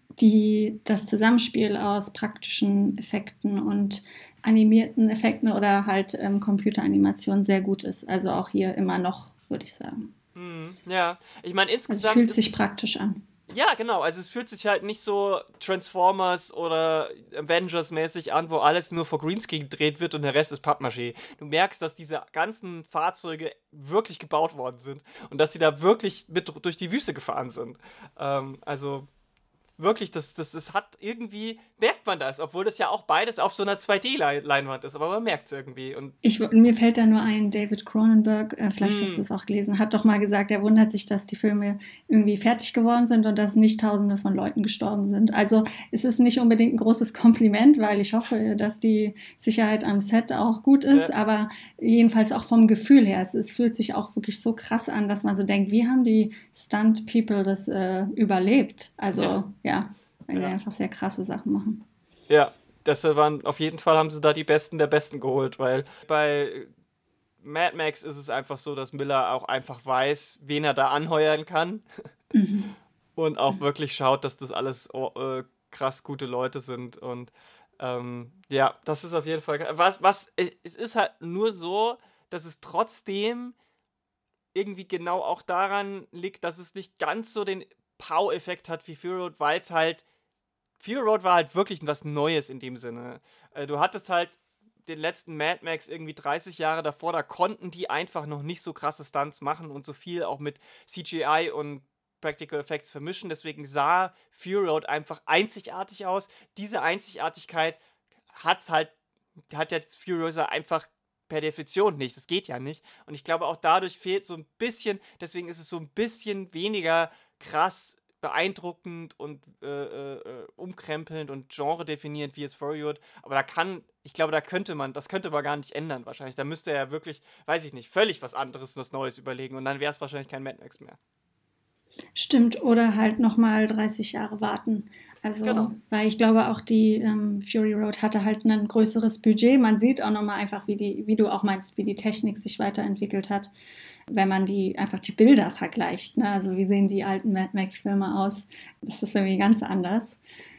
Speaker 2: die, das Zusammenspiel aus praktischen Effekten und animierten Effekten oder halt ähm, Computeranimationen sehr gut ist. Also auch hier immer noch, würde ich sagen.
Speaker 1: Hm, ja, ich meine,
Speaker 2: Also es
Speaker 1: insgesamt
Speaker 2: fühlt
Speaker 1: ist
Speaker 2: sich praktisch an.
Speaker 1: ja, genau. Also es fühlt sich halt nicht so Transformers oder Avengers-mäßig an, wo alles nur vor Greenscreen gedreht wird und der Rest ist Pappmaché. Du merkst, dass diese ganzen Fahrzeuge wirklich gebaut worden sind und dass sie da wirklich mit durch die Wüste gefahren sind. Ähm, also wirklich, das, das, das hat irgendwie, merkt man das, obwohl das ja auch beides auf so einer zwei D-Leinwand ist, aber man merkt es irgendwie. Und
Speaker 2: Ich, mir fällt da nur ein, David Cronenberg, äh, vielleicht hast du
Speaker 1: hm,
Speaker 2: es auch gelesen, hat doch mal gesagt, er wundert sich, dass die Filme irgendwie fertig geworden sind und dass nicht Tausende von Leuten gestorben sind. Also es ist nicht unbedingt ein großes Kompliment, weil ich hoffe, dass die Sicherheit am Set auch gut ist,
Speaker 1: äh,
Speaker 2: aber jedenfalls auch vom Gefühl her. Es, es fühlt sich auch wirklich so krass an, dass man so denkt, wie haben die Stunt-People das äh, überlebt? Also
Speaker 1: ja,
Speaker 2: ja, weil die
Speaker 1: ja.
Speaker 2: einfach sehr krasse Sachen machen.
Speaker 1: Ja, das waren, auf jeden Fall haben sie da die Besten der Besten geholt, weil bei Mad Max ist es einfach so, dass Miller auch einfach weiß, wen er da anheuern kann
Speaker 2: Mhm.
Speaker 1: und auch wirklich schaut, dass das alles oh, äh, krass gute Leute sind. Und ähm, ja, das ist auf jeden Fall. Was, was, es ist halt nur so, dass es trotzdem irgendwie genau auch daran liegt, dass es nicht ganz so den Pow-Effekt hat wie Fury Road, weil es halt Fury Road war halt wirklich was Neues in dem Sinne. Äh, du hattest halt den letzten Mad Max irgendwie dreißig Jahre davor, da konnten die einfach noch nicht so krasse Stunts machen und so viel auch mit C G I und Practical Effects vermischen. Deswegen sah Fury Road einfach einzigartig aus. Diese Einzigartigkeit hat's halt, hat jetzt Furiosa einfach per Definition nicht. Das geht ja nicht. Und ich glaube, auch dadurch fehlt so ein bisschen, deswegen ist es so ein bisschen weniger krass beeindruckend und äh, äh, umkrempelnd und genre-definierend wie es Fury Road. Aber da kann, ich glaube, da könnte man, das könnte man gar nicht ändern wahrscheinlich. Da müsste er wirklich, weiß ich nicht, völlig was anderes, was Neues überlegen und dann wäre es wahrscheinlich kein Mad Max mehr.
Speaker 2: Stimmt, oder halt nochmal dreißig Jahre warten. Also,
Speaker 1: Genau.
Speaker 2: weil ich glaube auch die ähm, Fury Road hatte halt ein größeres Budget. Man sieht auch nochmal einfach, wie die, wie du auch meinst, wie die Technik sich weiterentwickelt hat, wenn man die einfach die Bilder vergleicht. Ne? Also wie sehen die alten Mad Max-Filme aus? Das ist irgendwie ganz anders.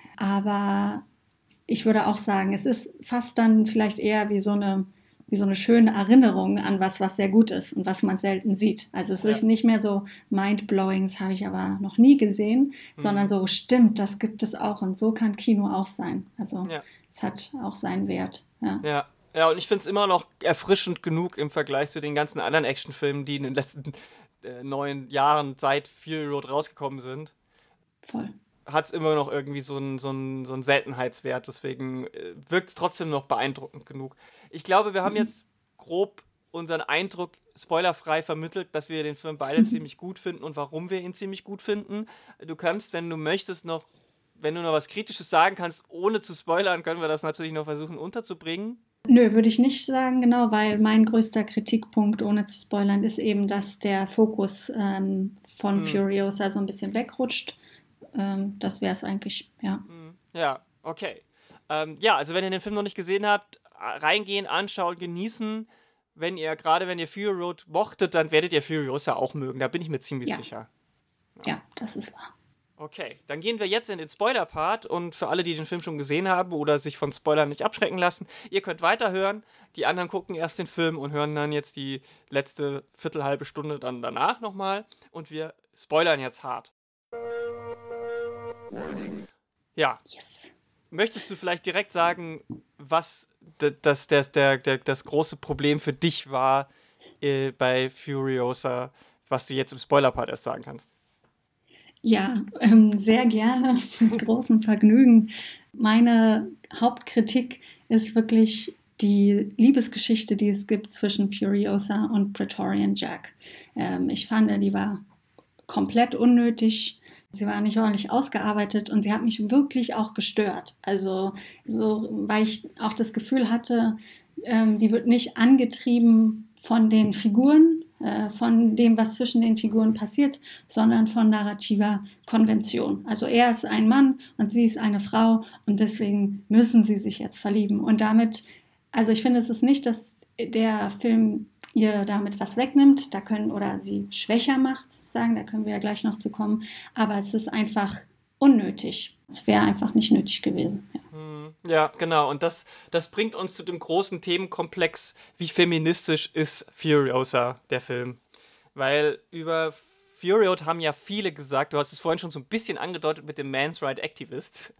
Speaker 2: Aber ich würde auch sagen, es ist fast dann vielleicht eher wie so eine, wie so eine schöne Erinnerung an was, was sehr gut ist und was man selten sieht. Also es ist
Speaker 1: Ja.
Speaker 2: nicht mehr so mind-blowing, das habe ich aber noch nie gesehen, sondern
Speaker 1: Hm.
Speaker 2: so, stimmt, das gibt es auch und so kann Kino auch sein. Also
Speaker 1: Ja.
Speaker 2: es hat auch seinen Wert. Ja.
Speaker 1: Ja. Ja, und ich finde es immer noch erfrischend genug im Vergleich zu den ganzen anderen Actionfilmen, die in den letzten äh, neun Jahren seit Fury Road rausgekommen sind.
Speaker 2: Voll.
Speaker 1: Hat es immer noch irgendwie so einen so einen- so einen Seltenheitswert. Deswegen äh, wirkt es trotzdem noch beeindruckend genug. Ich glaube, wir haben
Speaker 2: Mhm.
Speaker 1: jetzt grob unseren Eindruck spoilerfrei vermittelt, dass wir den Film beide ziemlich gut finden und warum wir ihn ziemlich gut finden. Du kannst, wenn du möchtest, noch, wenn du noch was Kritisches sagen kannst, ohne zu spoilern, können wir das natürlich noch versuchen unterzubringen.
Speaker 2: Nö, würde ich nicht sagen, genau, weil mein größter Kritikpunkt, ohne zu spoilern, ist eben, dass der Fokus ähm, von
Speaker 1: Hm.
Speaker 2: Furiosa so ein bisschen wegrutscht. Ähm, das wäre es eigentlich, ja.
Speaker 1: Hm. Ja, okay. Ähm, ja, also wenn ihr den Film noch nicht gesehen habt, reingehen, anschauen, genießen. Wenn ihr, gerade wenn ihr Fury Road mochtet, dann werdet ihr Furiosa auch mögen. Da bin ich mir ziemlich
Speaker 2: Ja.
Speaker 1: sicher.
Speaker 2: Ja, das ist wahr.
Speaker 1: Okay, dann gehen wir jetzt in den Spoiler-Part und für alle, die den Film schon gesehen haben oder sich von Spoilern nicht abschrecken lassen, ihr könnt weiterhören. Die anderen gucken erst den Film und hören dann jetzt die letzte Viertelhalbe Stunde dann danach nochmal und wir spoilern jetzt hart. Ja.
Speaker 2: Yes.
Speaker 1: Möchtest du vielleicht direkt sagen, was d- das, das, der, der, das große Problem für dich war äh, bei Furiosa, was du jetzt im Spoiler-Part erst sagen kannst?
Speaker 2: Ja, ähm, sehr gerne, mit großem Vergnügen. Meine Hauptkritik ist wirklich die Liebesgeschichte, die es gibt zwischen Furiosa und Praetorian Jack. Ähm, ich fand, die war komplett unnötig. Sie war nicht ordentlich ausgearbeitet und sie hat mich wirklich auch gestört. Also, so, weil ich auch das Gefühl hatte, ähm, die wird nicht angetrieben von den Figuren, äh, von dem, was zwischen den Figuren passiert, sondern von narrativer Konvention. Also er ist ein Mann und sie ist eine Frau und deswegen müssen sie sich jetzt verlieben. Und damit, also ich finde, es ist nicht, dass der Film ihr damit was wegnimmt, da können oder sie schwächer macht, sozusagen, da können wir ja gleich noch zu kommen, aber es ist einfach unnötig. Es wäre einfach nicht nötig gewesen. Ja.
Speaker 1: Hm, ja, genau. Und das, das bringt uns zu dem großen Themenkomplex, wie feministisch ist Furiosa, der Film. Weil über Fury Road haben ja viele gesagt, du hast es vorhin schon so ein bisschen angedeutet mit dem Man's Right Activist,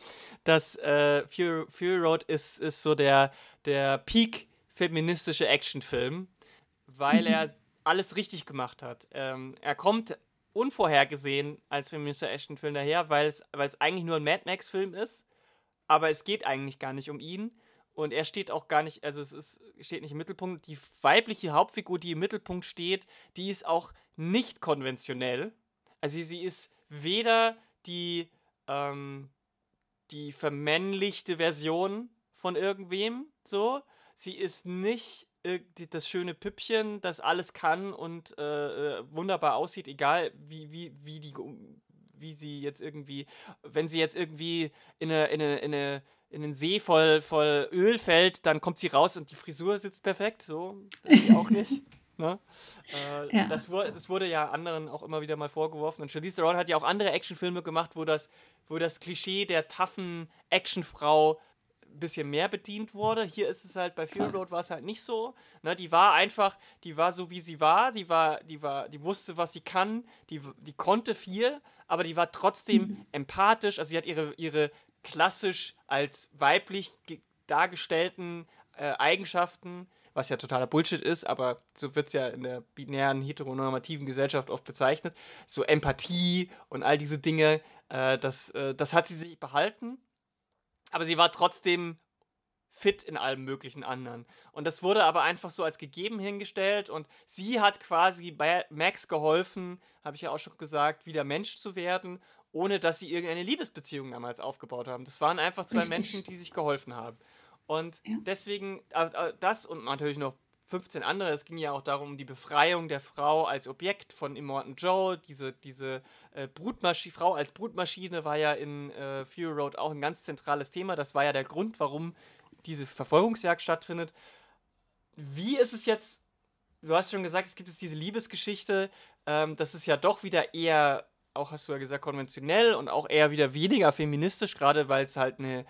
Speaker 1: dass äh, Fury, Fury Road ist, ist so der, der Peak feministische Actionfilm, weil
Speaker 2: Mhm.
Speaker 1: er alles richtig gemacht hat. Ähm, er kommt unvorhergesehen als feministischer Actionfilm daher, weil es weil es eigentlich nur ein Mad Max-Film ist, aber es geht eigentlich gar nicht um ihn. Und er steht auch gar nicht, also es ist, steht nicht im Mittelpunkt. Die weibliche Hauptfigur, die im Mittelpunkt steht, die ist auch nicht konventionell. Also sie ist weder die, ähm, die vermännlichte Version von irgendwem, so. Sie ist nicht äh, die- das schöne Püppchen, das alles kann und äh, äh, wunderbar aussieht, egal wie, wie, wie die wie sie jetzt irgendwie, wenn sie jetzt irgendwie in eine, in eine, in eine in einen See voll, voll Öl fällt, dann kommt sie raus und die Frisur sitzt perfekt, so, das ist sie auch nicht. Ne? Äh,
Speaker 2: Ja.
Speaker 1: das, wurde, das wurde ja anderen auch immer wieder mal vorgeworfen. Und Charlize Theron hat ja auch andere Actionfilme gemacht, wo das, wo das Klischee der toughen Actionfrau ein bisschen mehr bedient wurde. Hier ist es halt, bei Fury Road war es halt nicht so. Ne? Die war einfach, die war so wie sie war, die war, die war, die wusste, was sie kann, die, die konnte viel, aber die war trotzdem
Speaker 2: Mhm.
Speaker 1: empathisch, also sie hat ihre, ihre klassisch als weiblich ge- dargestellten äh, Eigenschaften, was ja totaler Bullshit ist, aber so wird es ja in der binären, heteronormativen Gesellschaft oft bezeichnet, so Empathie und all diese Dinge, äh, das, äh, das hat sie sich behalten, aber sie war trotzdem fit in allem möglichen anderen. Und das wurde aber einfach so als gegeben hingestellt und sie hat quasi bei Max geholfen, habe ich ja auch schon gesagt, wieder Mensch zu werden, ohne dass sie irgendeine Liebesbeziehung damals aufgebaut haben. Das waren einfach zwei
Speaker 2: Richtig.
Speaker 1: Menschen, die sich geholfen haben. Und
Speaker 2: Ja.
Speaker 1: deswegen, äh, äh, das und natürlich noch fünfzehn andere, es ging ja auch darum, um die Befreiung der Frau als Objekt von Immortan Joe, diese, diese äh, Brutmaschine, Frau als Brutmaschine war ja in äh, Fury Road auch ein ganz zentrales Thema. Das war ja der Grund, warum diese Verfolgungsjagd stattfindet. Wie ist es jetzt, du hast schon gesagt, es gibt jetzt diese Liebesgeschichte, ähm, das ist ja doch wieder eher, auch hast du ja gesagt, konventionell und auch eher wieder weniger feministisch, gerade weil es halt eine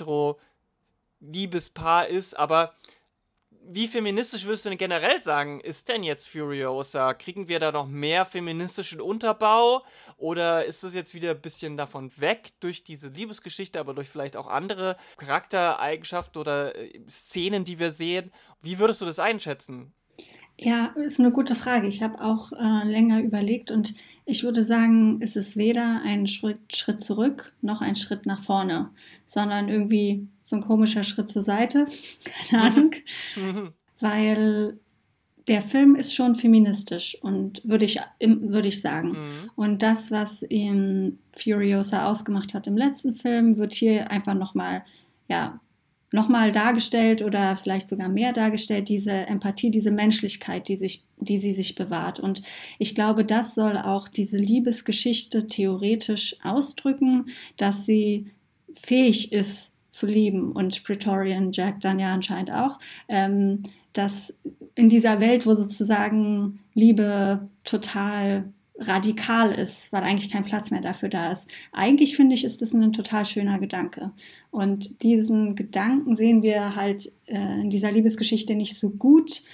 Speaker 1: hetero-Liebespaar ist, aber wie feministisch würdest du denn generell sagen, ist denn jetzt Furiosa? Kriegen wir da noch mehr feministischen Unterbau? Oder ist das jetzt wieder ein bisschen davon weg durch diese Liebesgeschichte, aber durch vielleicht auch andere Charaktereigenschaften oder äh, Szenen, die wir sehen? Wie würdest du das einschätzen?
Speaker 2: Ja, ist eine gute Frage. Ich habe auch äh, länger überlegt und ich würde sagen, es ist weder ein Schritt, Schritt zurück noch ein Schritt nach vorne, sondern irgendwie so ein komischer Schritt zur Seite. Keine Ahnung.
Speaker 1: Mhm.
Speaker 2: Weil der Film ist schon feministisch und würde ich, im- würde ich sagen.
Speaker 1: Mhm.
Speaker 2: Und das, was ihn Furiosa ausgemacht hat im letzten Film, wird hier einfach nochmal, ja, nochmal dargestellt oder vielleicht sogar mehr dargestellt, diese Empathie, diese Menschlichkeit, die sich, die sie sich bewahrt. Und ich glaube, das soll auch diese Liebesgeschichte theoretisch ausdrücken, dass sie fähig ist zu lieben und Praetorian Jack dann ja anscheinend auch, ähm, dass in dieser Welt, wo sozusagen Liebe total radikal ist, weil eigentlich kein Platz mehr dafür da ist. Eigentlich finde ich, ist das ein total schöner Gedanke. Und diesen Gedanken sehen wir halt äh, in dieser Liebesgeschichte nicht so gut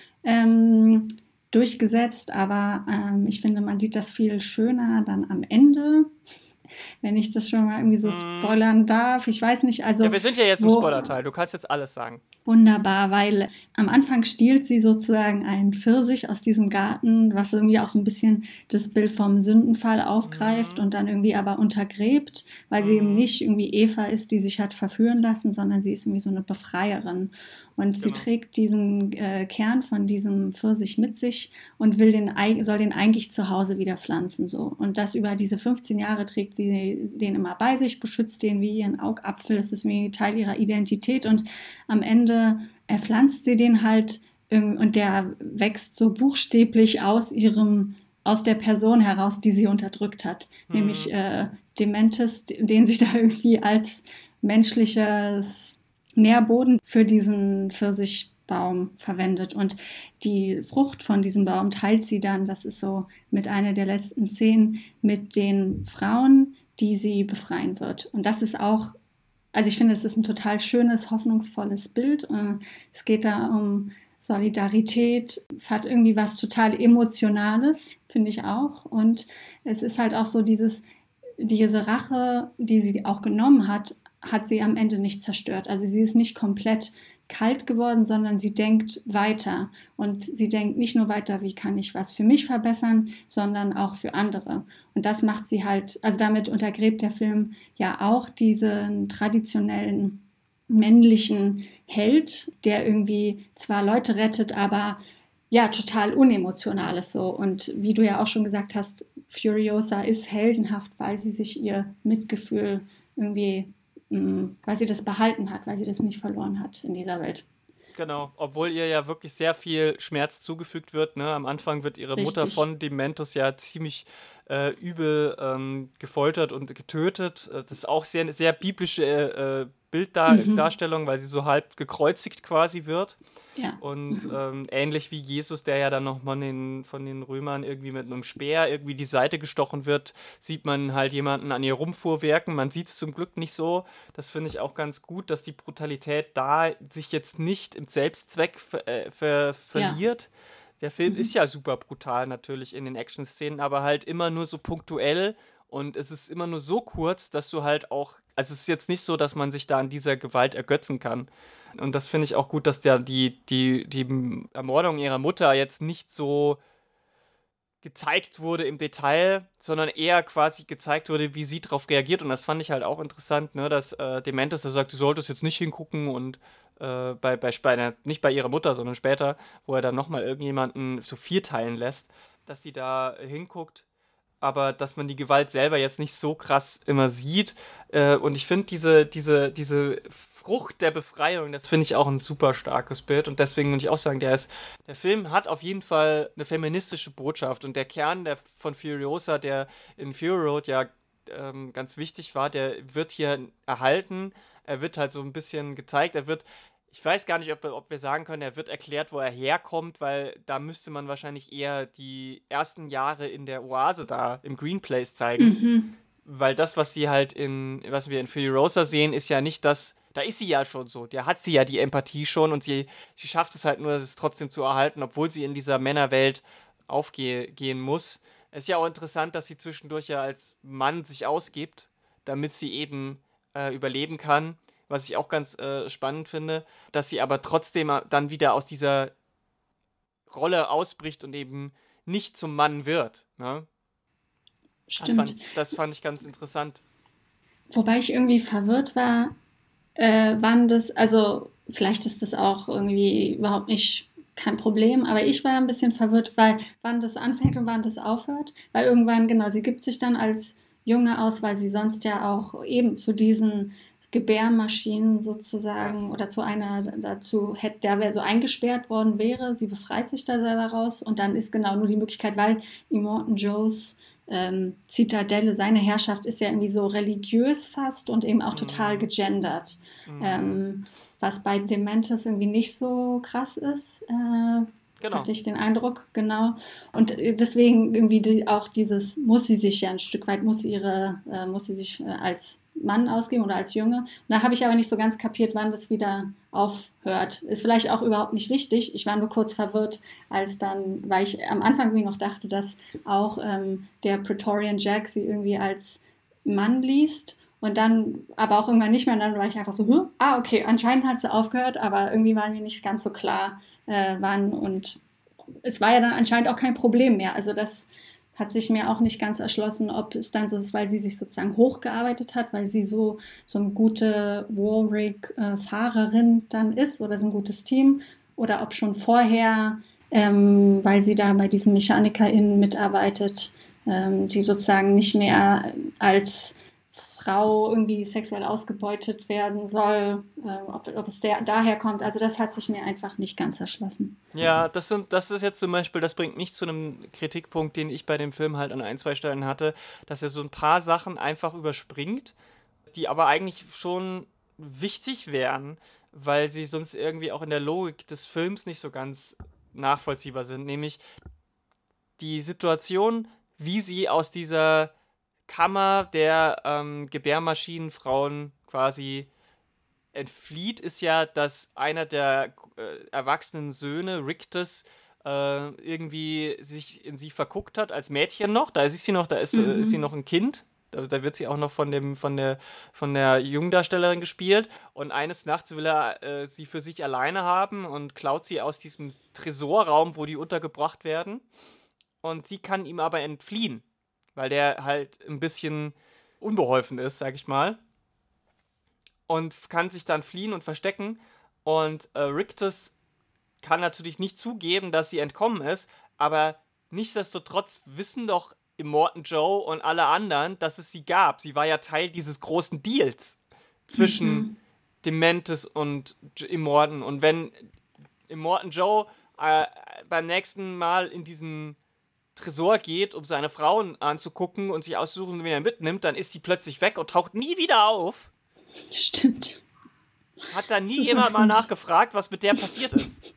Speaker 2: ähm, durchgesetzt, aber ähm, ich finde, man sieht das viel schöner dann am Ende, wenn ich das schon mal irgendwie so spoilern darf. Ich weiß nicht, also...
Speaker 1: Ja, wir sind ja jetzt im Spoilerteil, du kannst jetzt alles sagen.
Speaker 2: Wunderbar, weil am Anfang stiehlt sie sozusagen einen Pfirsich aus diesem Garten, was irgendwie auch so ein bisschen das Bild vom Sündenfall aufgreift mhm. und dann irgendwie aber untergräbt, weil mhm. sie eben nicht irgendwie Eva ist, die sich hat verführen lassen, sondern sie ist irgendwie so eine Befreierin. Und genau. sie trägt diesen äh, Kern von diesem Pfirsich mit sich und will den, soll den eigentlich zu Hause wieder pflanzen. So. Und das über diese fünfzehn Jahre trägt sie den immer bei sich, beschützt den wie ihren Augapfel. Das ist irgendwie Teil ihrer Identität. Und am Ende erpflanzt sie den halt und der wächst so buchstäblich aus ihrem, aus der Person heraus, die sie unterdrückt hat. Mhm. Nämlich äh, Dementis, den sie da irgendwie als menschliches Nährboden für diesen Pfirsichbaum verwendet. Und die Frucht von diesem Baum teilt sie dann, das ist so mit einer der letzten Szenen, mit den Frauen, die sie befreien wird. Und das ist auch, also ich finde, es ist ein total schönes, hoffnungsvolles Bild. Es geht da um Solidarität. Es hat irgendwie was total Emotionales, finde ich auch. Und es ist halt auch so dieses, diese Rache, die sie auch genommen hat, hat sie am Ende nicht zerstört. Also sie ist nicht komplett kalt geworden, sondern sie denkt weiter. Und sie denkt nicht nur weiter, wie kann ich was für mich verbessern, sondern auch für andere. Und das macht sie halt, also damit untergräbt der Film ja auch diesen traditionellen männlichen Held, der irgendwie zwar Leute rettet, aber ja, total unemotional ist so. Und wie du ja auch schon gesagt hast, Furiosa ist heldenhaft, weil sie sich ihr Mitgefühl irgendwie weil sie das behalten hat, weil sie das nicht verloren hat in dieser Welt.
Speaker 1: Genau, obwohl ihr ja wirklich sehr viel Schmerz zugefügt wird. Ne? Am Anfang wird ihre Richtig. Mutter von Dementus ja ziemlich äh, übel ähm, gefoltert und getötet. Das ist auch sehr, sehr biblische äh, Bilddarstellung, mhm. weil sie so halb gekreuzigt quasi wird.
Speaker 2: Ja.
Speaker 1: Und mhm. ähm, ähnlich wie Jesus, der ja dann noch von den, von den Römern irgendwie mit einem Speer irgendwie die Seite gestochen wird, sieht man halt jemanden an ihr rumfuhrwerken. Man sieht es zum Glück nicht so. Das finde ich auch ganz gut, dass die Brutalität da sich jetzt nicht im Selbstzweck ver- äh, ver- verliert. Ja. Der Film mhm. ist ja super brutal natürlich in den Action-Szenen, aber halt immer nur so punktuell. Und es ist immer nur so kurz, dass du halt auch, also es ist jetzt nicht so, dass man sich da an dieser Gewalt ergötzen kann. Und das finde ich auch gut, dass der die, die, die Ermordung ihrer Mutter jetzt nicht so gezeigt wurde im Detail, sondern eher quasi gezeigt wurde, wie sie darauf reagiert. Und das fand ich halt auch interessant, ne, dass äh, Dementis da sagt, du solltest jetzt nicht hingucken und äh, bei, bei, bei, nicht bei ihrer Mutter, sondern später, wo er dann nochmal irgendjemanden so vierteilen lässt, dass sie da hinguckt. Aber dass man die Gewalt selber jetzt nicht so krass immer sieht. Äh, und ich finde diese, diese, diese Frucht der Befreiung, das finde ich auch ein super starkes Bild. Und deswegen würde ich auch sagen, der, ist, der Film hat auf jeden Fall eine feministische Botschaft. Und der Kern der, von Furiosa, der in Fury Road ja ähm, ganz wichtig war, der wird hier erhalten. Er wird halt so ein bisschen gezeigt. Er wird... Ich weiß gar nicht, ob, ob wir sagen können, er wird erklärt, wo er herkommt, weil da müsste man wahrscheinlich eher die ersten Jahre in der Oase da im Green Place zeigen. Mhm. Weil das, was sie halt in, was wir in Furiosa sehen, ist ja nicht das, da ist sie ja schon so, da hat sie ja die Empathie schon und sie, sie schafft es halt nur, es trotzdem zu erhalten, obwohl sie in dieser Männerwelt aufgehen muss. Es ist ja auch interessant, dass sie zwischendurch ja als Mann sich ausgibt, damit sie eben äh, überleben kann. Was ich auch ganz äh, spannend finde, dass sie aber trotzdem dann wieder aus dieser Rolle ausbricht und eben nicht zum Mann wird. Ne?
Speaker 2: Stimmt.
Speaker 1: Das fand, das fand ich ganz interessant.
Speaker 2: Wobei ich irgendwie verwirrt war, äh, wann das, also vielleicht ist das auch irgendwie überhaupt nicht kein Problem, aber ich war ein bisschen verwirrt, weil wann das anfängt und wann das aufhört. Weil irgendwann, genau, sie gibt sich dann als Junge aus, weil sie sonst ja auch eben zu diesen Gebärmaschinen sozusagen oder zu einer dazu hätte, der wäre so eingesperrt worden wäre. Sie befreit sich da selber raus und dann ist genau nur die Möglichkeit, weil Immortan Joes ähm, Zitadelle, seine Herrschaft ist ja irgendwie so religiös fast und eben auch total gegendert.
Speaker 1: Mhm.
Speaker 2: Ähm, was bei Dementis irgendwie nicht so krass ist, äh,
Speaker 1: Genau.
Speaker 2: hatte ich den Eindruck, genau. Und deswegen irgendwie die, auch dieses, muss sie sich ja ein Stück weit, muss sie ihre, äh, muss sie sich äh, als Mann ausgeben oder als Junge. Und da habe ich aber nicht so ganz kapiert, wann das wieder aufhört. Ist vielleicht auch überhaupt nicht wichtig. Ich war nur kurz verwirrt, als dann, weil ich am Anfang irgendwie noch dachte, dass auch ähm, der Praetorian Jack sie irgendwie als Mann liest. Und dann aber auch irgendwann nicht mehr. Und dann war ich einfach so, huh? ah, okay, anscheinend hat sie aufgehört, aber irgendwie war mir nicht ganz so klar, äh, wann. Und es war ja dann anscheinend auch kein Problem mehr. Also das hat sich mir auch nicht ganz erschlossen, ob es dann so ist, weil sie sich sozusagen hochgearbeitet hat, weil sie so, so eine gute Warwick-Fahrerin dann ist oder so ein gutes Team. Oder ob schon vorher, ähm, weil sie da bei diesen MechanikerInnen mitarbeitet, ähm, sie sozusagen nicht mehr als Frau irgendwie sexuell ausgebeutet werden soll, äh, ob, ob es der, daher kommt. Also das hat sich mir einfach nicht ganz erschlossen.
Speaker 1: Ja, das sind, das ist jetzt zum Beispiel, das bringt mich zu einem Kritikpunkt, den ich bei dem Film halt an ein, zwei Stellen hatte, dass er so ein paar Sachen einfach überspringt, die aber eigentlich schon wichtig wären, weil sie sonst irgendwie auch in der Logik des Films nicht so ganz nachvollziehbar sind. Nämlich die Situation, wie sie aus dieser Kammer der ähm, Gebärmaschinenfrauen quasi entflieht, ist ja, dass einer der äh, erwachsenen Söhne, Rictus, äh, irgendwie sich in sie verguckt hat, als Mädchen noch. Da ist sie noch, da ist,
Speaker 2: Mhm.
Speaker 1: äh, ist sie noch ein Kind. Da, da wird sie auch noch von, dem, von, der, von der Jungdarstellerin gespielt. Und eines Nachts will er äh, sie für sich alleine haben und klaut sie aus diesem Tresorraum, wo die untergebracht werden. Und sie kann ihm aber entfliehen, weil der halt ein bisschen unbeholfen ist, sag ich mal. Und kann sich dann fliehen und verstecken. Und äh, Rictus kann natürlich nicht zugeben, dass sie entkommen ist, aber nichtsdestotrotz wissen doch Immortan Joe und alle anderen, dass es sie gab. Sie war ja Teil dieses großen Deals zwischen
Speaker 2: Mhm.
Speaker 1: Dementis und J- Immortan. Und wenn Immortan Joe äh, beim nächsten Mal in diesen Tresor geht, um seine Frauen anzugucken und sich auszusuchen, wen er mitnimmt, dann ist sie plötzlich weg und taucht nie wieder auf.
Speaker 2: Stimmt.
Speaker 1: Hat da
Speaker 2: Das
Speaker 1: nie
Speaker 2: ist
Speaker 1: jemand
Speaker 2: auch
Speaker 1: mal
Speaker 2: so ein-
Speaker 1: nachgefragt, was mit der passiert ist.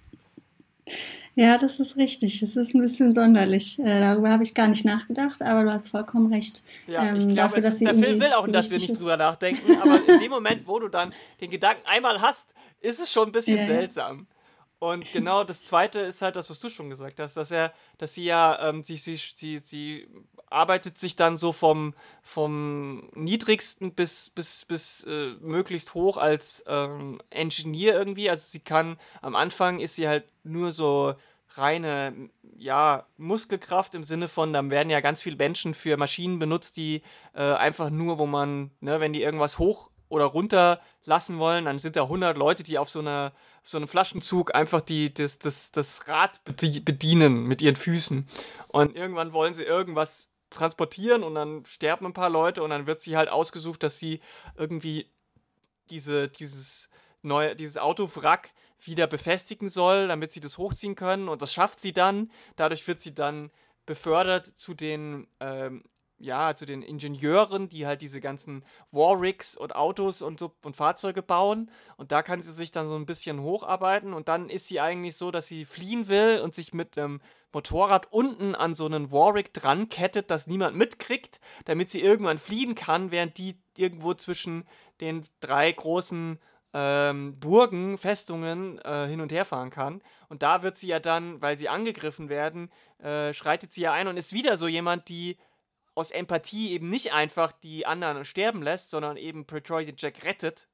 Speaker 2: Ja, das ist richtig. Es ist ein bisschen sonderlich. Äh, darüber habe ich gar nicht nachgedacht, aber du hast vollkommen recht.
Speaker 1: Ja,
Speaker 2: Ähm,
Speaker 1: ich glaube,
Speaker 2: dafür,
Speaker 1: es
Speaker 2: dass
Speaker 1: ist,
Speaker 2: sie
Speaker 1: der Film
Speaker 2: irgendwie
Speaker 1: will auch,
Speaker 2: so
Speaker 1: dass wir
Speaker 2: wichtig
Speaker 1: nicht
Speaker 2: ist.
Speaker 1: drüber nachdenken, aber in dem Moment, wo du dann den Gedanken einmal hast, ist es schon ein bisschen
Speaker 2: Ja, ja.
Speaker 1: seltsam. Und genau das Zweite ist halt das, was du schon gesagt hast, dass er, dass sie ja, ähm, sie, sie, sie, sie arbeitet sich dann so vom, vom niedrigsten bis, bis, bis äh, möglichst hoch als ähm, Engineer irgendwie. Also sie kann, am Anfang ist sie halt nur so reine, ja, Muskelkraft im Sinne von, dann werden ja ganz viele Menschen für Maschinen benutzt, die äh, einfach nur, wo man, ne, wenn die irgendwas hoch oder runter lassen wollen, dann sind da hundert Leute, die auf so, einer, auf so einem Flaschenzug einfach die, das, das, das Rad bedi- bedienen mit ihren Füßen. Und irgendwann wollen sie irgendwas transportieren und dann sterben ein paar Leute und dann wird sie halt ausgesucht, dass sie irgendwie diese, dieses neue, dieses Autowrack wieder befestigen soll, damit sie das hochziehen können. Und das schafft sie dann. Dadurch wird sie dann befördert zu den, ähm, ja, zu den Ingenieuren, die halt diese ganzen Warricks und Autos und so und Fahrzeuge bauen. Und da kann sie sich dann so ein bisschen hocharbeiten. Und dann ist sie eigentlich so, dass sie fliehen will und sich mit einem Motorrad unten an so einen Warwick dran kettet, dass niemand mitkriegt, damit sie irgendwann fliehen kann, während die irgendwo zwischen den drei großen ähm, Burgen, Festungen äh, hin und her fahren kann. Und da wird sie ja dann, weil sie angegriffen werden, äh, schreitet sie ja ein und ist wieder so jemand, die aus Empathie eben nicht einfach die anderen sterben lässt, sondern eben Praetorian Jack rettet.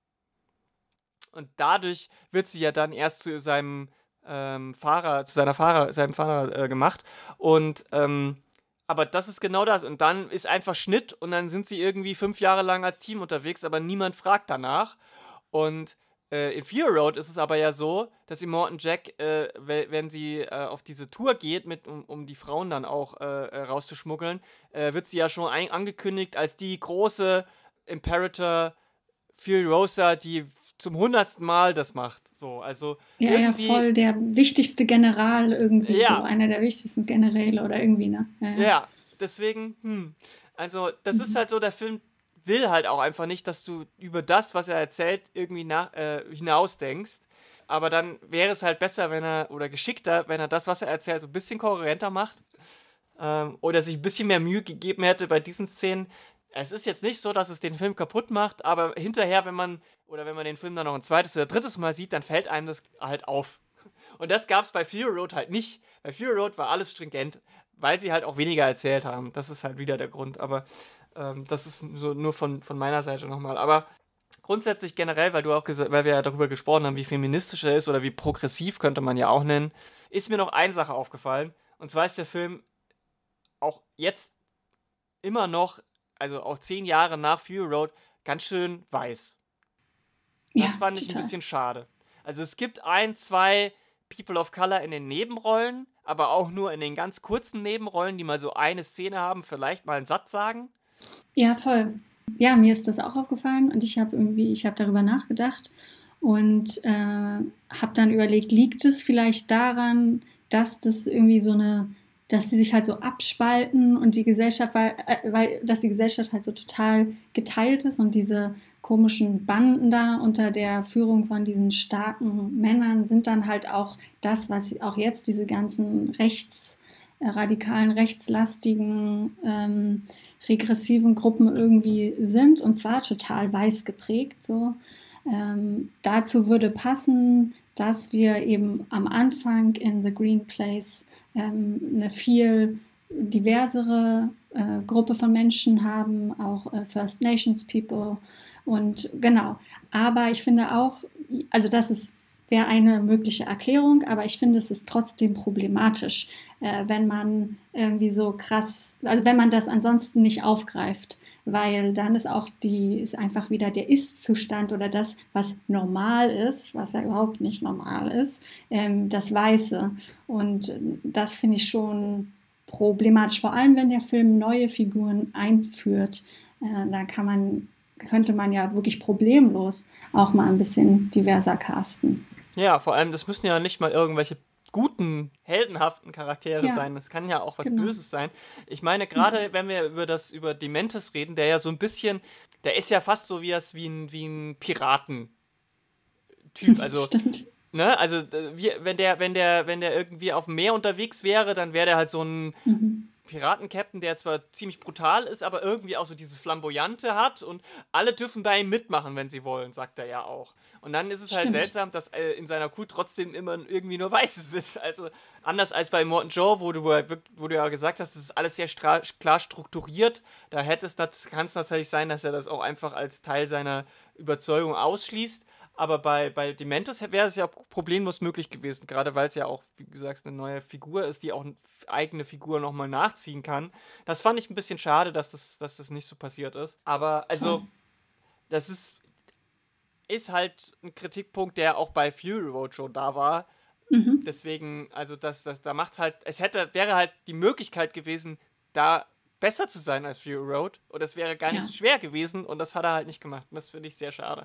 Speaker 1: Und dadurch wird sie ja dann erst zu seinem ähm, Fahrer, zu seiner Fahrer, seinem Fahrer äh, gemacht. Und ähm, aber das ist genau das. Und dann ist einfach Schnitt und dann sind sie irgendwie fünf Jahre lang als Team unterwegs, aber niemand fragt danach. Und äh, in Fury Road ist es aber ja so, dass Immortan Jack, äh, we- wenn sie äh, auf diese Tour geht, mit, um, um die Frauen dann auch äh, äh, rauszuschmuggeln, äh, wird sie ja schon ein angekündigt als die große Imperator Fury Rosa, die zum hundertsten Mal das macht. So, also
Speaker 2: ja,
Speaker 1: irgendwie,
Speaker 2: ja, voll der wichtigste General irgendwie,
Speaker 1: ja,
Speaker 2: so einer der wichtigsten Generäle oder irgendwie, ne? Ja, ja.
Speaker 1: ja, deswegen, hm, also das ist
Speaker 2: Mhm.
Speaker 1: halt so, der Film will halt auch einfach nicht, dass du über das, was er erzählt, irgendwie nach, äh, hinausdenkst. Aber dann wäre es halt besser, wenn er, oder geschickter, wenn er das, was er erzählt, so ein bisschen kohärenter macht. Ähm, oder sich ein bisschen mehr Mühe gegeben hätte bei diesen Szenen. Es ist jetzt nicht so, dass es den Film kaputt macht, aber hinterher, wenn man, oder wenn man den Film dann noch ein zweites oder drittes Mal sieht, dann fällt einem das halt auf. Und das gab es bei Fury Road halt nicht. Bei Fury Road war alles stringent, weil sie halt auch weniger erzählt haben. Das ist halt wieder der Grund. Aber ähm, das ist so nur von, von meiner Seite nochmal. Aber grundsätzlich generell, weil du auch gesa- weil wir ja darüber gesprochen haben, wie feministisch er ist oder wie progressiv könnte man ja auch nennen, ist mir noch eine Sache aufgefallen. Und zwar ist der Film auch jetzt immer noch, also auch zehn Jahre nach Fury Road, ganz schön weiß. Das
Speaker 2: Ja,
Speaker 1: fand ich ein
Speaker 2: total.
Speaker 1: bisschen schade. Also es gibt ein, zwei People of Color in den Nebenrollen, aber auch nur in den ganz kurzen Nebenrollen, die mal so eine Szene haben, vielleicht mal einen Satz sagen.
Speaker 2: Ja, voll. Ja, mir ist das auch aufgefallen und ich habe irgendwie, ich habe darüber nachgedacht und äh, habe dann überlegt, liegt es vielleicht daran, dass das irgendwie so eine, dass die sich halt so abspalten und die Gesellschaft, weil, äh, weil, dass die Gesellschaft halt so total geteilt ist und diese komischen Banden da unter der Führung von diesen starken Männern sind dann halt auch das, was auch jetzt diese ganzen rechts, äh, radikalen, rechtslastigen, ähm, regressiven Gruppen irgendwie sind und zwar total weiß geprägt. So. Ähm, dazu würde passen, dass wir eben am Anfang in The Green Place ähm, eine viel diversere äh, Gruppe von Menschen haben, auch äh, First Nations People und genau. Aber ich finde auch, also das ist wäre eine mögliche Erklärung, aber ich finde, es ist trotzdem problematisch, äh, wenn man irgendwie so krass, also wenn man das ansonsten nicht aufgreift, weil dann ist auch die, ist einfach wieder der Ist-Zustand oder das, was normal ist, was ja überhaupt nicht normal ist, ähm, das Weiße. Und das finde ich schon problematisch, vor allem wenn der Film neue Figuren einführt, äh, da kann man, könnte man ja wirklich problemlos auch mal ein bisschen diverser casten.
Speaker 1: Ja, vor allem, das müssen ja nicht mal irgendwelche guten, heldenhaften Charaktere
Speaker 2: Ja,
Speaker 1: sein. Das kann ja auch was
Speaker 2: genau.
Speaker 1: Böses sein. Ich meine,
Speaker 2: Mhm.
Speaker 1: gerade wenn wir über das, über Dementes reden, der ja so ein bisschen, der ist ja fast so wie, das, wie ein, wie ein Piratentyp. Also,
Speaker 2: Stimmt.
Speaker 1: ne, also äh, wie, wenn der, wenn der, wenn der irgendwie auf dem Meer unterwegs wäre, dann wäre der halt so ein
Speaker 2: Mhm.
Speaker 1: Piratenkapitän, der zwar ziemlich brutal ist, aber irgendwie auch so dieses Flamboyante hat und alle dürfen bei ihm mitmachen, wenn sie wollen, sagt er ja auch. Und dann ist es halt
Speaker 2: Stimmt.
Speaker 1: seltsam, dass äh, in seiner Crew trotzdem immer irgendwie nur Weiße sind. Also anders als bei Morton Joe, wo du, wo, er wirk- wo du ja gesagt hast, das ist alles sehr stra- klar strukturiert. Da hätte es, kann es tatsächlich sein, dass er das auch einfach als Teil seiner Überzeugung ausschließt. Aber bei, bei Dementes wäre es ja problemlos möglich gewesen, gerade weil es ja auch, wie gesagt, eine neue Figur ist, die auch eine eigene Figur nochmal nachziehen kann. Das fand ich ein bisschen schade, dass das, dass das nicht so passiert ist. Aber
Speaker 2: Voll.
Speaker 1: also, das ist, ist halt ein Kritikpunkt, der auch bei Fury Road schon da war.
Speaker 2: Mhm.
Speaker 1: Deswegen, also das, das, da macht's halt, es hätte, wäre halt die Möglichkeit gewesen, da besser zu sein als Fury Road. Und es wäre gar nicht
Speaker 2: Ja.
Speaker 1: so schwer gewesen und das hat er halt nicht gemacht. Und das finde ich sehr schade.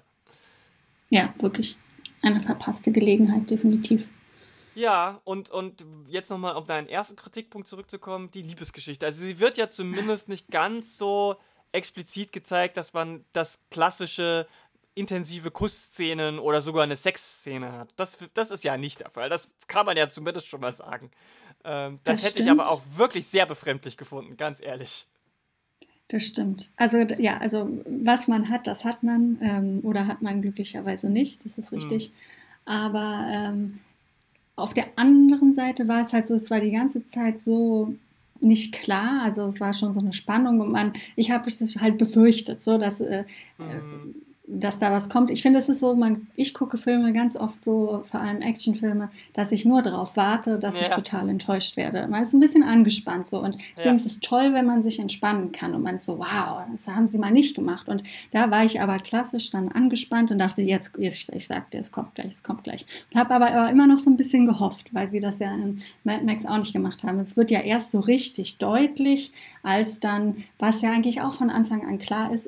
Speaker 2: Ja, wirklich. Eine verpasste Gelegenheit, definitiv.
Speaker 1: Ja, und, und jetzt nochmal auf deinen ersten Kritikpunkt zurückzukommen, die Liebesgeschichte. Also sie wird ja zumindest nicht ganz so explizit gezeigt, dass man das klassische intensive Kussszenen oder sogar eine Sexszene hat. Das, das ist ja nicht der Fall. Das kann man ja zumindest schon mal sagen. Ähm, das
Speaker 2: Das
Speaker 1: hätte ich aber auch
Speaker 2: stimmt.
Speaker 1: wirklich sehr befremdlich gefunden, ganz ehrlich.
Speaker 2: Das stimmt. Also d- ja, also was man hat, das hat man ähm, oder hat man glücklicherweise nicht. Das ist
Speaker 1: Hm.
Speaker 2: richtig. Aber ähm, auf der anderen Seite war es halt so, es war die ganze Zeit so nicht klar. Also es war schon so eine Spannung und man, ich habe es halt befürchtet, so dass, äh, äh,
Speaker 1: Hm.
Speaker 2: dass da was kommt. Ich finde, es ist so, man, ich gucke Filme ganz oft so, vor allem Actionfilme, dass ich nur darauf warte, dass ich
Speaker 1: Ja,
Speaker 2: total enttäuscht werde. Man ist ein bisschen angespannt so und deswegen
Speaker 1: ja.
Speaker 2: ist es toll, wenn man sich entspannen kann und man ist so, wow, das haben sie mal nicht gemacht. Und da war ich aber klassisch dann angespannt und dachte, jetzt, ich, ich sagte, es kommt gleich, es kommt gleich. Und habe aber, aber immer noch so ein bisschen gehofft, weil sie das ja in Mad Max auch nicht gemacht haben. Es wird ja erst so richtig deutlich, als dann, was ja eigentlich auch von Anfang an klar ist, ist,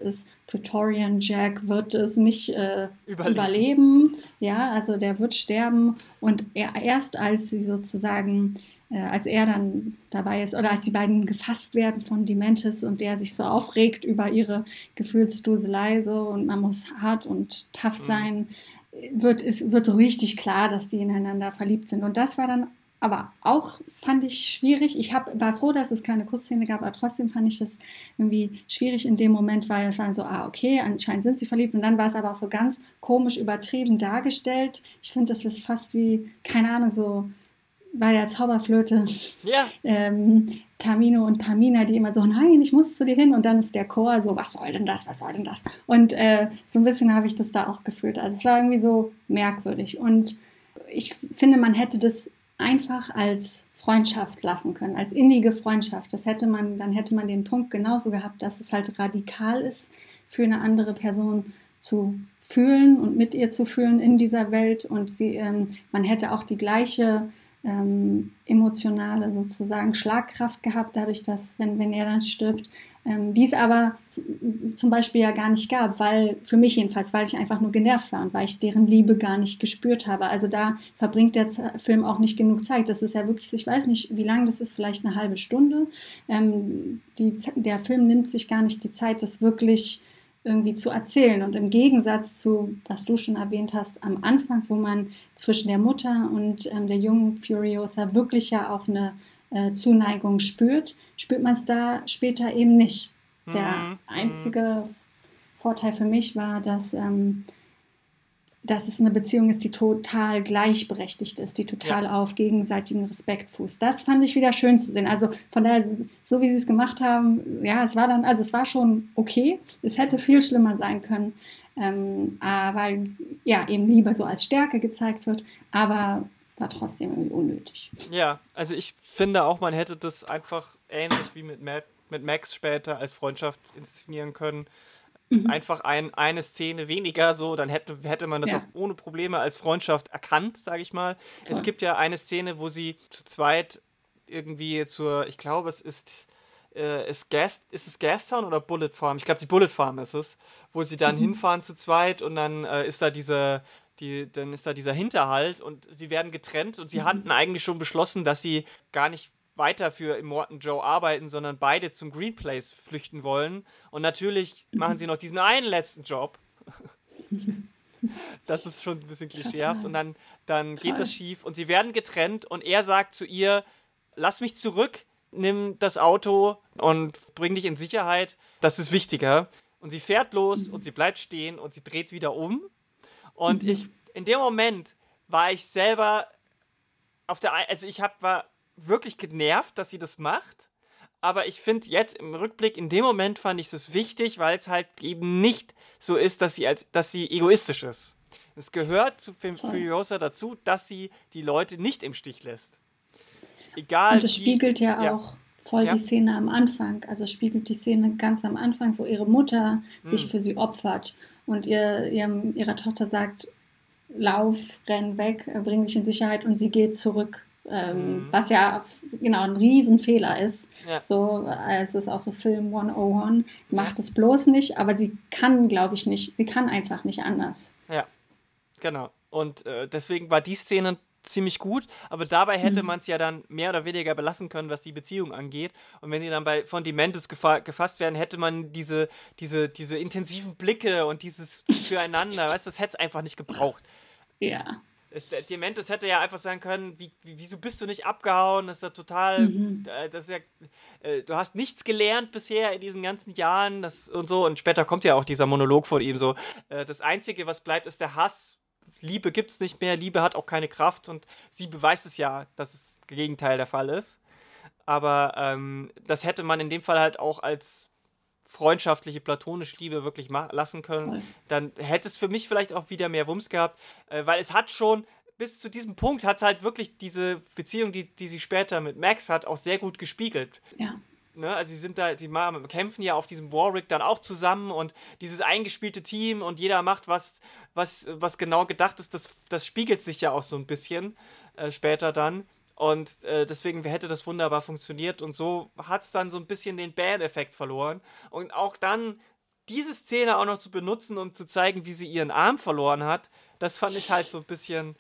Speaker 2: Praetorian Jack wird es nicht äh,
Speaker 1: Überleben.
Speaker 2: überleben. Ja, also der wird sterben. Und er, erst als sie sozusagen, äh, als er dann dabei ist, oder als die beiden gefasst werden von Dementis und der sich so aufregt über ihre Gefühlsduselei so und man muss hart und tough sein, mhm. wird, ist, wird so richtig klar, dass die ineinander verliebt sind. Und das war dann aber auch, fand ich schwierig. Ich hab, war froh, dass es keine Kussszene gab, aber trotzdem fand ich das irgendwie schwierig in dem Moment, weil es dann so, ah, okay, anscheinend sind sie verliebt. Und dann war es aber auch so ganz komisch übertrieben dargestellt. Ich finde, das ist fast wie, keine Ahnung, so bei der Zauberflöte.
Speaker 1: Ja.
Speaker 2: ähm, Tamino und Pamina, die immer so, nein, ich muss zu dir hin. Und dann ist der Chor so, was soll denn das, was soll denn das? Und äh, so ein bisschen habe ich das da auch gefühlt. Also es war irgendwie so merkwürdig. Und ich finde, man hätte das einfach als Freundschaft lassen können, als innige Freundschaft. Das hätte man, dann hätte man den Punkt genauso gehabt, dass es halt radikal ist, für eine andere Person zu fühlen und mit ihr zu fühlen in dieser Welt. Und sie, ähm, man hätte auch die gleiche ähm, emotionale sozusagen Schlagkraft gehabt, dadurch, dass, wenn, wenn er dann stirbt, ähm, die es aber z- zum Beispiel ja gar nicht gab, weil, für mich jedenfalls, weil ich einfach nur genervt war und weil ich deren Liebe gar nicht gespürt habe. Also da verbringt der Z- Film auch nicht genug Zeit. Das ist ja wirklich, ich weiß nicht, wie lang das ist, vielleicht eine halbe Stunde. Ähm, die, der Film nimmt sich gar nicht die Zeit, das wirklich irgendwie zu erzählen. Und im Gegensatz zu, was du schon erwähnt hast, am Anfang, wo man zwischen der Mutter und ähm, der jungen Furiosa wirklich ja auch eine äh, Zuneigung spürt, spürt man es da später eben nicht. Der
Speaker 1: Mhm.
Speaker 2: einzige Vorteil für mich war, dass, ähm, dass es eine Beziehung ist, die total gleichberechtigt ist, die total
Speaker 1: Ja.
Speaker 2: auf gegenseitigen Respekt fußt. Das fand ich wieder schön zu sehen. Also von daher, so wie sie es gemacht haben, ja, es war dann, also es war schon okay. Es hätte viel schlimmer sein können, ähm, äh, weil ja eben Liebe so als Stärke gezeigt wird, aber war trotzdem irgendwie unnötig.
Speaker 1: Ja, also ich finde auch, man hätte das einfach ähnlich wie mit, Matt, mit Max später als Freundschaft inszenieren können.
Speaker 2: Mhm.
Speaker 1: Einfach ein, eine Szene weniger so, dann hätte, hätte man das
Speaker 2: Ja.
Speaker 1: auch ohne Probleme als Freundschaft erkannt, sage ich mal.
Speaker 2: Voll.
Speaker 1: Es gibt ja eine Szene, wo sie zu zweit irgendwie zur, ich glaube, es ist, äh, ist, Gas, ist es Gastown oder Bullet Farm? Ich glaube, die Bullet Farm ist es, wo sie dann
Speaker 2: Mhm.
Speaker 1: hinfahren zu zweit und dann äh, ist da diese, die, dann ist da dieser Hinterhalt und sie werden getrennt und sie
Speaker 2: Mhm.
Speaker 1: hatten eigentlich schon beschlossen, dass sie gar nicht weiter für Immortan Joe arbeiten, sondern beide zum Green Place flüchten wollen. Und natürlich machen sie noch diesen einen letzten Job. Das ist schon ein bisschen klischeehaft.
Speaker 2: Total.
Speaker 1: Und dann, dann geht
Speaker 2: Voll.
Speaker 1: das schief und sie werden getrennt und er sagt zu ihr, lass mich zurück, nimm das Auto und bring dich in Sicherheit. Das ist wichtiger. Und sie fährt los und sie bleibt stehen und sie dreht wieder um. Und
Speaker 2: Mhm.
Speaker 1: ich, in dem Moment war ich selber auf der, ein- also ich hab, war wirklich genervt, dass sie das macht. Aber ich finde jetzt im Rückblick, in dem Moment fand ich es wichtig, weil es halt eben nicht so ist, dass sie, als, dass sie egoistisch ist. Es gehört zu Fim-
Speaker 2: Voll.
Speaker 1: Furiosa dazu, dass sie die Leute nicht im Stich lässt. Egal
Speaker 2: Und das
Speaker 1: wie-
Speaker 2: spiegelt ja
Speaker 1: ja.
Speaker 2: auch voll
Speaker 1: Ja.
Speaker 2: die Szene am Anfang. Also es spiegelt die Szene ganz am Anfang, wo ihre Mutter sich
Speaker 1: Hm.
Speaker 2: für sie opfert und ihr, ihrem, ihrer Tochter sagt, lauf, renn weg, äh, bring dich in Sicherheit und sie geht zurück. Ähm,
Speaker 1: Mhm.
Speaker 2: Was ja f- genau ein Riesenfehler ist.
Speaker 1: Ja.
Speaker 2: So, äh, es ist auch so Film hunderteins, macht es bloß nicht, aber sie kann, glaube ich, nicht, sie kann einfach nicht anders.
Speaker 1: Ja, genau. Und äh, deswegen war die Szene ziemlich gut, aber dabei hätte
Speaker 2: Mhm.
Speaker 1: man es ja dann mehr oder weniger belassen können, was die Beziehung angeht. Und wenn sie dann bei von Dementis gefa gefasst werden, hätte man diese, diese, diese intensiven Blicke und dieses Füreinander, weißt du, das hätte es einfach nicht gebraucht.
Speaker 2: Ja.
Speaker 1: Es, der Dementis hätte ja einfach sagen können, wie, wie, wieso bist du nicht abgehauen? Das ist ja total,
Speaker 2: Mhm.
Speaker 1: äh, das ist ja, äh, du hast nichts gelernt bisher in diesen ganzen Jahren das, und so. Und später kommt ja auch dieser Monolog von ihm so. Äh, das Einzige, was bleibt, ist der Hass. Liebe gibt's nicht mehr, Liebe hat auch keine Kraft und sie beweist es ja, dass es das Gegenteil der Fall ist. Aber ähm, das hätte man in dem Fall halt auch als freundschaftliche, platonische Liebe wirklich ma- lassen können.
Speaker 2: Voll.
Speaker 1: Dann hätte es für mich vielleicht auch wieder mehr Wumms gehabt, äh, weil es hat schon, bis zu diesem Punkt hat es halt wirklich diese Beziehung, die, die sie später mit Max hat, auch sehr gut gespiegelt.
Speaker 2: Ja.
Speaker 1: Ne? Also sie sind da, die ma- kämpfen ja auf diesem Warwick dann auch zusammen und dieses eingespielte Team und jeder macht was, was, was genau gedacht ist, das, das spiegelt sich ja auch so ein bisschen äh, später dann. Und äh, deswegen hätte das wunderbar funktioniert und so hat es dann so ein bisschen den Bam-Effekt verloren. Und auch dann diese Szene auch noch zu benutzen, um zu zeigen, wie sie ihren Arm verloren hat, das fand ich halt so ein bisschen,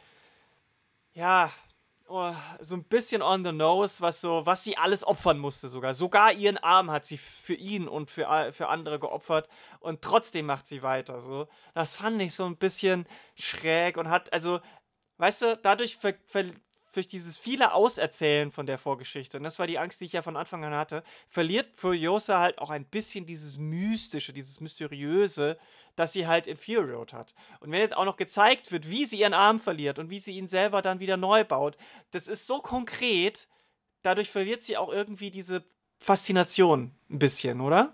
Speaker 1: ja, oh, so ein bisschen on the nose, was so, was sie alles opfern musste sogar. Sogar ihren Arm hat sie für ihn und für, a- für andere geopfert und trotzdem macht sie weiter. So. Das fand ich so ein bisschen schräg und hat, also, weißt du, dadurch ver, ver, durch dieses viele Auserzählen von der Vorgeschichte, und das war die Angst, die ich ja von Anfang an hatte, verliert Furiosa halt auch ein bisschen dieses Mystische, dieses Mysteriöse, das sie halt in Fury Road hat. Und wenn jetzt auch noch gezeigt wird, wie sie ihren Arm verliert und wie sie ihn selber dann wieder neu baut, das ist so konkret, dadurch verliert sie auch irgendwie diese Faszination ein bisschen, oder?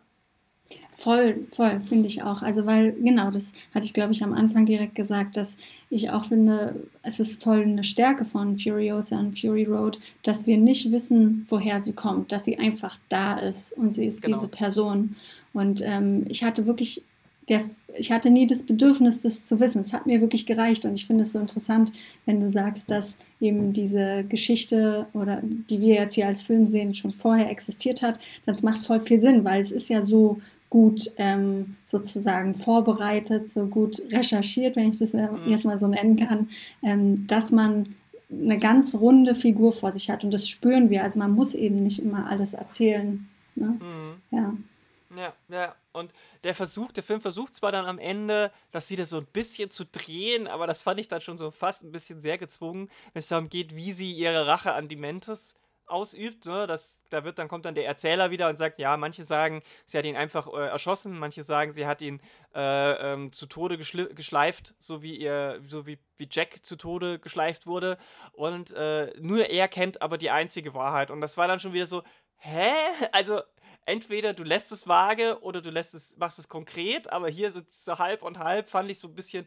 Speaker 2: Voll, voll, finde ich auch. Also, weil, genau, das hatte ich, glaube ich, am Anfang direkt gesagt, dass ich auch finde, es ist voll eine Stärke von Furiosa und Fury Road, dass wir nicht wissen, woher sie kommt, dass sie einfach da ist und sie ist diese
Speaker 1: Genau.
Speaker 2: Person. Und ähm, ich hatte wirklich, der, ich hatte nie das Bedürfnis, das zu wissen. Es hat mir wirklich gereicht und ich finde es so interessant, wenn du sagst, dass eben diese Geschichte oder die wir jetzt hier als Film sehen, schon vorher existiert hat. Das macht voll viel Sinn, weil es ist ja so gut ähm, sozusagen vorbereitet, so gut recherchiert, wenn ich das äh,
Speaker 1: Mhm.
Speaker 2: jetzt mal so nennen kann, ähm, dass man eine ganz runde Figur vor sich hat und das spüren wir. Also man muss eben nicht immer alles erzählen. Ne?
Speaker 1: Mhm.
Speaker 2: Ja.
Speaker 1: Ja, ja. Und der Versuch, der Film versucht zwar dann am Ende, das wieder so ein bisschen zu drehen, aber das fand ich dann schon so fast ein bisschen sehr gezwungen, wenn es darum geht, wie sie ihre Rache an Dementis ausübt. Ne? Das, da wird, dann kommt dann der Erzähler wieder und sagt, ja, manche sagen, sie hat ihn einfach äh, erschossen, manche sagen, sie hat ihn äh, ähm, zu Tode geschli- geschleift, so wie ihr, so wie, wie Jack zu Tode geschleift wurde. Und äh, nur er kennt aber die einzige Wahrheit. Und das war dann schon wieder so, hä? Also, entweder du lässt es vage oder du lässt es, machst es konkret, aber hier so, so halb und halb fand ich so ein bisschen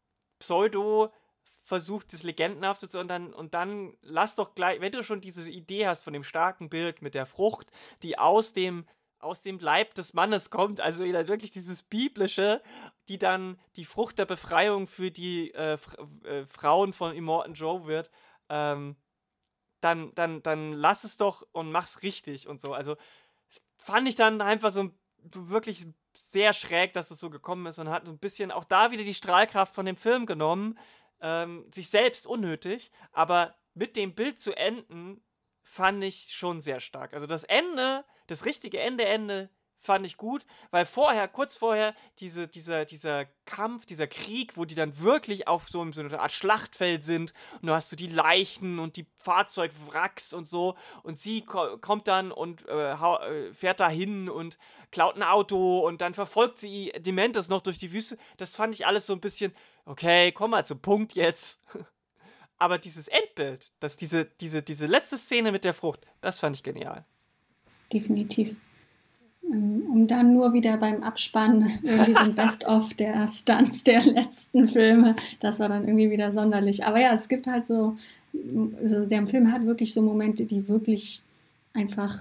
Speaker 1: Pseudo versucht, das Legendenhafte zu und dann, und dann lass doch gleich, wenn du schon diese Idee hast von dem starken Bild mit der Frucht, die aus dem, aus dem Leib des Mannes kommt, also wieder wirklich dieses Biblische, die dann die Frucht der Befreiung für die äh, F äh, Frauen von Immortan Joe wird, ähm, dann, dann, dann lass es doch und mach's richtig und so. Also fand ich dann einfach so wirklich sehr schräg, dass das so gekommen ist und hat so ein bisschen auch da wieder die Strahlkraft von dem Film genommen, ähm, sich selbst unnötig, aber mit dem Bild zu enden, fand ich schon sehr stark. Also das Ende, das richtige Ende, Ende fand ich gut, weil vorher, kurz vorher, diese, dieser, dieser Kampf, dieser Krieg, wo die dann wirklich auf so, so einer Art Schlachtfeld sind und du hast so die Leichen und die Fahrzeugwracks und so und sie ko kommt dann und äh, äh, fährt da hin und klaut ein Auto und dann verfolgt sie Dementis noch durch die Wüste. Das fand ich alles so ein bisschen, okay, komm mal zum Punkt jetzt. Aber dieses Endbild, das, diese, diese, diese letzte Szene mit der Frucht, das fand ich genial.
Speaker 2: Definitiv. Ähm, Um dann nur wieder beim Abspann irgendwie so ein Best-of der Stunts der letzten Filme. Das war dann irgendwie wieder sonderlich. Aber ja, es gibt halt so, also der Film hat wirklich so Momente, die wirklich einfach,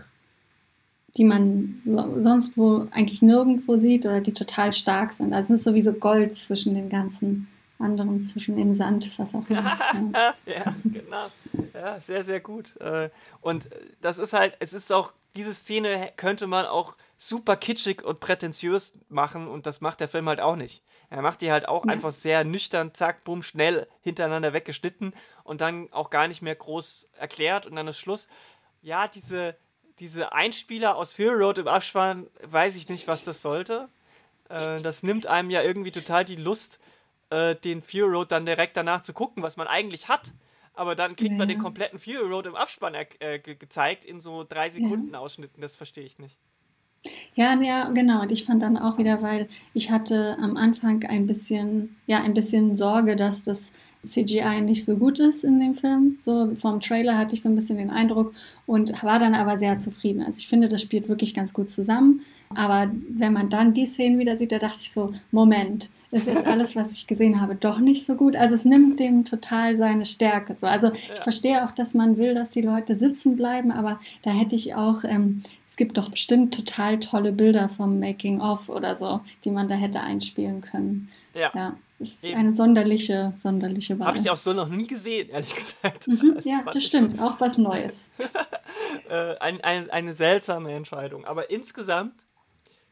Speaker 2: die man so, sonst wo eigentlich nirgendwo sieht oder die total stark sind. Also es ist sowieso Gold zwischen den ganzen anderen, zwischen dem Sand, was auch immer. Ja.
Speaker 1: Ja, genau. Ja, sehr, sehr gut. Äh, Und das ist halt, es ist auch, diese Szene könnte man auch super kitschig und prätentiös machen und das macht der Film halt auch nicht. Er macht die halt auch
Speaker 2: Ja.
Speaker 1: einfach sehr nüchtern, zack, bumm, schnell hintereinander weggeschnitten und dann auch gar nicht mehr groß erklärt und dann ist Schluss. Ja, diese, diese Einspieler aus Fury Road im Abspann, weiß ich nicht, was das sollte. Äh, Das nimmt einem ja irgendwie total die Lust, äh, den Fury Road dann direkt danach zu gucken, was man eigentlich hat. Aber dann kriegt man den
Speaker 2: Ja.
Speaker 1: kompletten Fury Road im Abspann er- äh, ge gezeigt in so drei
Speaker 2: Ja.
Speaker 1: Sekunden Ausschnitten. Das verstehe ich nicht.
Speaker 2: Ja, ja, genau. Und ich fand dann auch wieder, weil ich hatte am Anfang ein bisschen, ja, ein bisschen Sorge, dass das C G I nicht so gut ist in dem Film. So vom Trailer hatte ich so ein bisschen den Eindruck und war dann aber sehr zufrieden. Also ich finde, das spielt wirklich ganz gut zusammen. Aber wenn man dann die Szenen wieder sieht, da dachte ich so, Moment, ist jetzt alles, was ich gesehen habe, doch nicht so gut. Also es nimmt dem total seine Stärke. So. Also ich
Speaker 1: Ja.
Speaker 2: verstehe auch, dass man will, dass die Leute sitzen bleiben, aber da hätte ich auch, ähm, es gibt doch bestimmt total tolle Bilder vom Making of oder so, die man da hätte einspielen können.
Speaker 1: Ja,
Speaker 2: Ja, es ist
Speaker 1: eben.
Speaker 2: eine sonderliche, sonderliche
Speaker 1: Habe ich
Speaker 2: Wahl.
Speaker 1: auch so noch nie gesehen, ehrlich gesagt.
Speaker 2: Mhm,
Speaker 1: Das
Speaker 2: ja,
Speaker 1: fand
Speaker 2: das
Speaker 1: ich schon
Speaker 2: stimmt. Auch was Neues.
Speaker 1: äh, ein, ein, eine seltsame Entscheidung. Aber insgesamt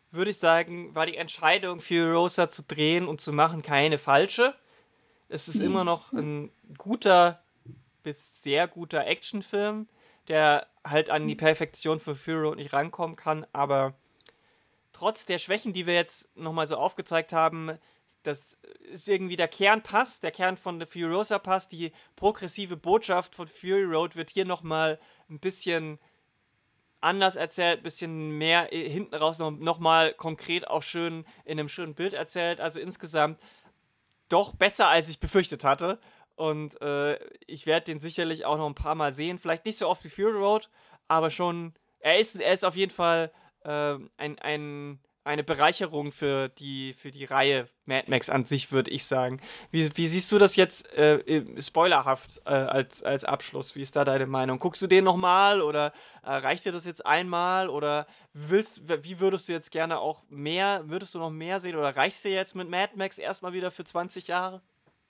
Speaker 1: würde ich sagen, war die Entscheidung, Furiosa zu drehen und zu machen keine falsche. Es ist immer noch ein guter bis sehr guter Actionfilm, der halt an die Perfektion von Fury Road nicht rankommen kann, aber trotz der Schwächen, die wir jetzt nochmal so aufgezeigt haben, das ist irgendwie der Kern passt, der Kern von The Furiosa passt, die progressive Botschaft von Fury Road wird hier nochmal ein bisschen anders erzählt, ein bisschen mehr hinten raus noch, noch mal konkret auch schön in einem schönen Bild erzählt, also insgesamt doch besser, als ich befürchtet hatte. Und äh, ich werde den sicherlich auch noch ein paar Mal sehen. Vielleicht nicht so oft wie Fury Road, aber schon. Er ist, er ist auf jeden Fall äh, ein, ein, eine Bereicherung für die, für die Reihe Mad Max an sich, würde ich sagen. Wie, wie siehst du das jetzt äh, spoilerhaft äh, als, als Abschluss? Wie ist da deine Meinung? Guckst du den nochmal oder äh, reicht dir das jetzt einmal? Oder willst, wie würdest du jetzt gerne auch mehr, würdest du noch mehr sehen? Oder reichst du jetzt mit Mad Max erstmal wieder für zwanzig Jahre?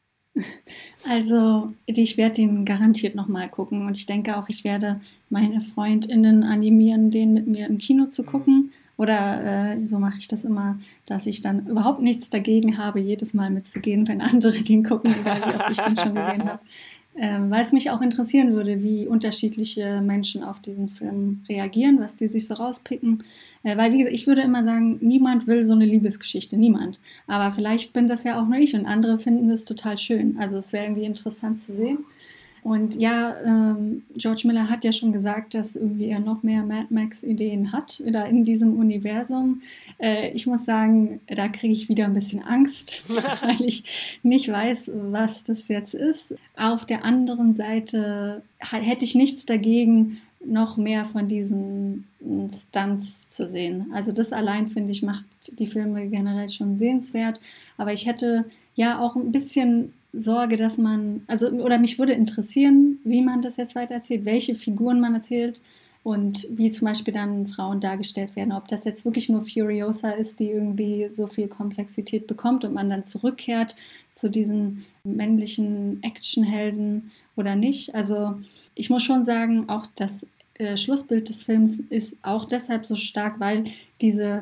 Speaker 2: Also, ich werde den garantiert nochmal gucken und ich denke auch, ich werde meine FreundInnen animieren, den mit mir im Kino zu gucken. Oder äh, so mache ich das immer, dass ich dann überhaupt nichts dagegen habe, jedes Mal mitzugehen, wenn andere den gucken, egal wie oft ich den schon gesehen habe. Ähm, weil es mich auch interessieren würde, wie unterschiedliche Menschen auf diesen Film reagieren, was die sich so rauspicken. Äh, weil, wie gesagt, ich würde immer sagen, niemand will so eine Liebesgeschichte, niemand. Aber vielleicht bin das ja auch nur ich und andere finden das total schön. Also es wäre irgendwie interessant zu sehen. Und ja, ähm, George Miller hat ja schon gesagt, dass irgendwie er noch mehr Mad Max-Ideen hat, oder in diesem Universum. Äh, ich muss sagen, da kriege ich wieder ein bisschen Angst, weil ich nicht weiß, was das jetzt ist. Auf der anderen Seite hätte ich nichts dagegen, noch mehr von diesen Stunts zu sehen. Also das allein, finde ich, macht die Filme generell schon sehenswert. Aber ich hätte ja auch ein bisschen Sorge, dass man, also, oder mich würde interessieren, wie man das jetzt weiter erzählt, welche Figuren man erzählt und wie zum Beispiel dann Frauen dargestellt werden. Ob das jetzt wirklich nur Furiosa ist, die irgendwie so viel Komplexität bekommt und man dann zurückkehrt zu diesen männlichen Actionhelden oder nicht. Also ich muss schon sagen, auch das äh, Schlussbild des Films ist auch deshalb so stark, weil diese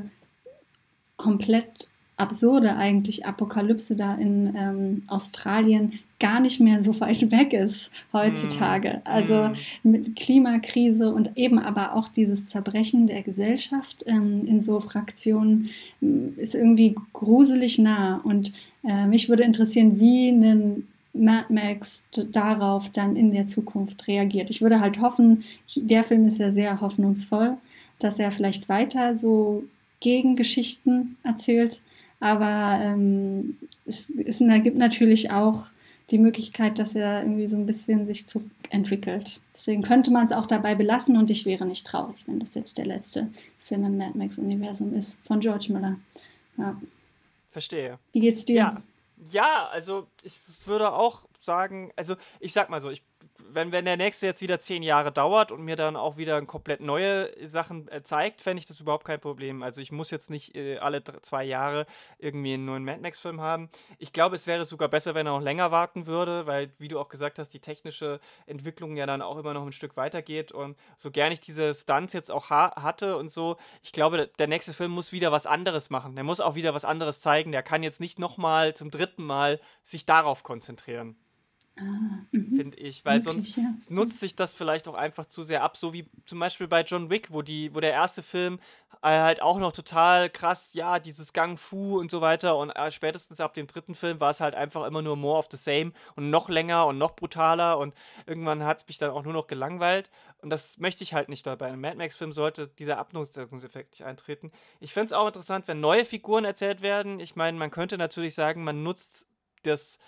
Speaker 2: komplett absurde eigentlich Apokalypse da in ähm, Australien gar nicht mehr so weit weg ist heutzutage. Mm. Also mit Klimakrise und eben aber auch dieses Zerbrechen der Gesellschaft ähm, in so Fraktionen äh, ist irgendwie gruselig nah. Und äh, mich würde interessieren, wie ein Mad Max darauf dann in der Zukunft reagiert. Ich würde halt hoffen, der Film ist ja sehr hoffnungsvoll, dass er vielleicht weiter so Gegengeschichten erzählt. Aber ähm, es, es gibt natürlich auch die Möglichkeit, dass er irgendwie so ein bisschen sich zurückentwickelt. Deswegen könnte man es auch dabei belassen und ich wäre nicht traurig, wenn das jetzt der letzte Film im Mad Max-Universum ist, von George Miller. Ja.
Speaker 1: Verstehe.
Speaker 2: Wie geht's dir?
Speaker 1: Ja. Ja, also ich würde auch sagen, also ich sag mal so, ich wenn, wenn der nächste jetzt wieder zehn Jahre dauert und mir dann auch wieder komplett neue Sachen äh, zeigt, fände ich das überhaupt kein Problem. Also ich muss jetzt nicht äh, alle drei, zwei Jahre irgendwie einen neuen Mad Max-Film haben. Ich glaube, es wäre sogar besser, wenn er noch länger warten würde, weil, wie du auch gesagt hast, die technische Entwicklung ja dann auch immer noch ein Stück weitergeht. Und so gern ich diese Stunts jetzt auch ha- hatte und so, ich glaube, der nächste Film muss wieder was anderes machen. Der muss auch wieder was anderes zeigen. Der kann jetzt nicht nochmal zum dritten Mal sich darauf konzentrieren.
Speaker 2: Ah, mhm.
Speaker 1: Finde ich, weil
Speaker 2: Wirklich,
Speaker 1: sonst
Speaker 2: ja.
Speaker 1: nutzt sich das vielleicht auch einfach zu sehr ab, so wie zum Beispiel bei John Wick, wo die, wo der erste Film äh, halt auch noch total krass, ja, dieses Gang Fu und so weiter und äh, spätestens ab dem dritten Film war es halt einfach immer nur more of the same und noch länger und noch brutaler und irgendwann hat es mich dann auch nur noch gelangweilt und das möchte ich halt nicht, weil bei einem Mad Max-Film sollte dieser Abnutzungseffekt nicht eintreten. Ich finde es auch interessant, wenn neue Figuren erzählt werden. Ich meine, man könnte natürlich sagen, man nutzt das,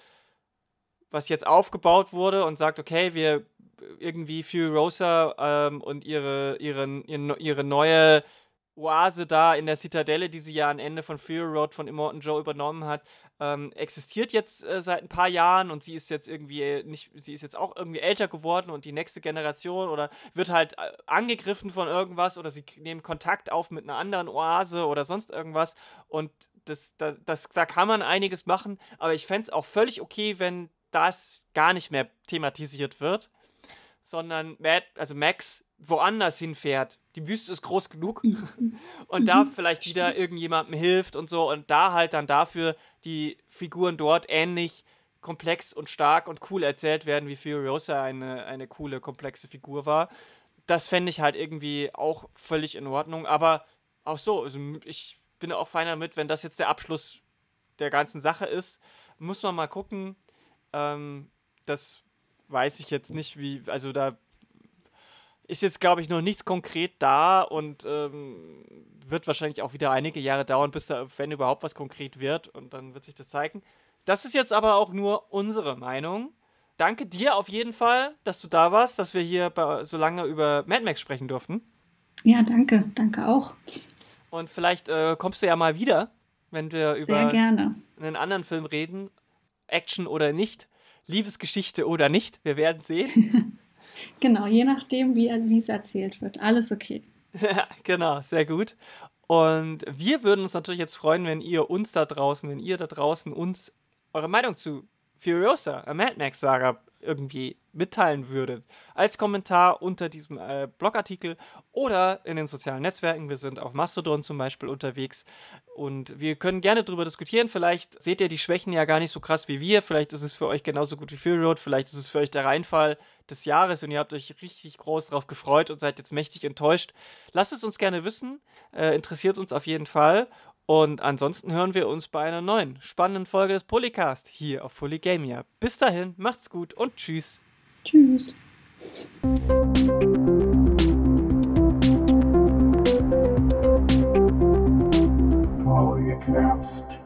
Speaker 1: was jetzt aufgebaut wurde und sagt, okay, wir irgendwie Furiosa ähm, und ihre, ihre, ihre, ihre neue Oase da in der Zitadelle, die sie ja am Ende von Fury Road von Immortan Joe übernommen hat, ähm, existiert jetzt äh, seit ein paar Jahren und sie ist jetzt irgendwie nicht, sie ist jetzt auch irgendwie älter geworden und die nächste Generation oder wird halt äh, angegriffen von irgendwas oder sie nehmen Kontakt auf mit einer anderen Oase oder sonst irgendwas und das, das, das, da kann man einiges machen, aber ich fände es auch völlig okay, wenn das gar nicht mehr thematisiert wird, sondern Matt, also Max woanders hinfährt. Die Wüste ist groß genug
Speaker 2: Mhm.
Speaker 1: und da
Speaker 2: Mhm.
Speaker 1: vielleicht wieder
Speaker 2: Stimmt.
Speaker 1: irgendjemandem hilft und so und da halt dann dafür die Figuren dort ähnlich komplex und stark und cool erzählt werden, wie Furiosa eine, eine coole, komplexe Figur war. Das fände ich halt irgendwie auch völlig in Ordnung, aber auch so, also ich bin auch fein damit, wenn das jetzt der Abschluss der ganzen Sache ist, muss man mal gucken. Ähm, das weiß ich jetzt nicht, wie, also da ist jetzt, glaube ich, noch nichts konkret da und ähm, wird wahrscheinlich auch wieder einige Jahre dauern, bis da, wenn überhaupt was konkret wird und dann wird sich das zeigen. Das ist jetzt aber auch nur unsere Meinung. Danke dir auf jeden Fall, dass du da warst, dass wir hier bei, so lange über Mad Max sprechen durften.
Speaker 2: Ja, danke. Danke auch.
Speaker 1: Und vielleicht äh, kommst du ja mal wieder, wenn wir
Speaker 2: Sehr
Speaker 1: über
Speaker 2: gerne.
Speaker 1: einen anderen Film reden. Action oder nicht, Liebesgeschichte oder nicht. Wir werden sehen.
Speaker 2: Genau, je nachdem, wie, wie es erzählt wird. Alles okay.
Speaker 1: Genau, sehr gut. Und wir würden uns natürlich jetzt freuen, wenn ihr uns da draußen, wenn ihr da draußen uns eure Meinung zu Furiosa, a Mad Max-Saga irgendwie mitteilen würdet. Als Kommentar unter diesem äh, Blogartikel oder in den sozialen Netzwerken. Wir sind auf Mastodon zum Beispiel unterwegs und wir können gerne darüber diskutieren. Vielleicht seht ihr die Schwächen ja gar nicht so krass wie wir. Vielleicht ist es für euch genauso gut wie Fury Road. Vielleicht ist es für euch der Reinfall des Jahres und ihr habt euch richtig groß drauf gefreut und seid jetzt mächtig enttäuscht. Lasst es uns gerne wissen. Äh, interessiert uns auf jeden Fall. Und ansonsten hören wir uns bei einer neuen, spannenden Folge des Polycast hier auf Polygamia. Bis dahin, macht's gut und tschüss.
Speaker 2: Tschüss.
Speaker 3: Polycast.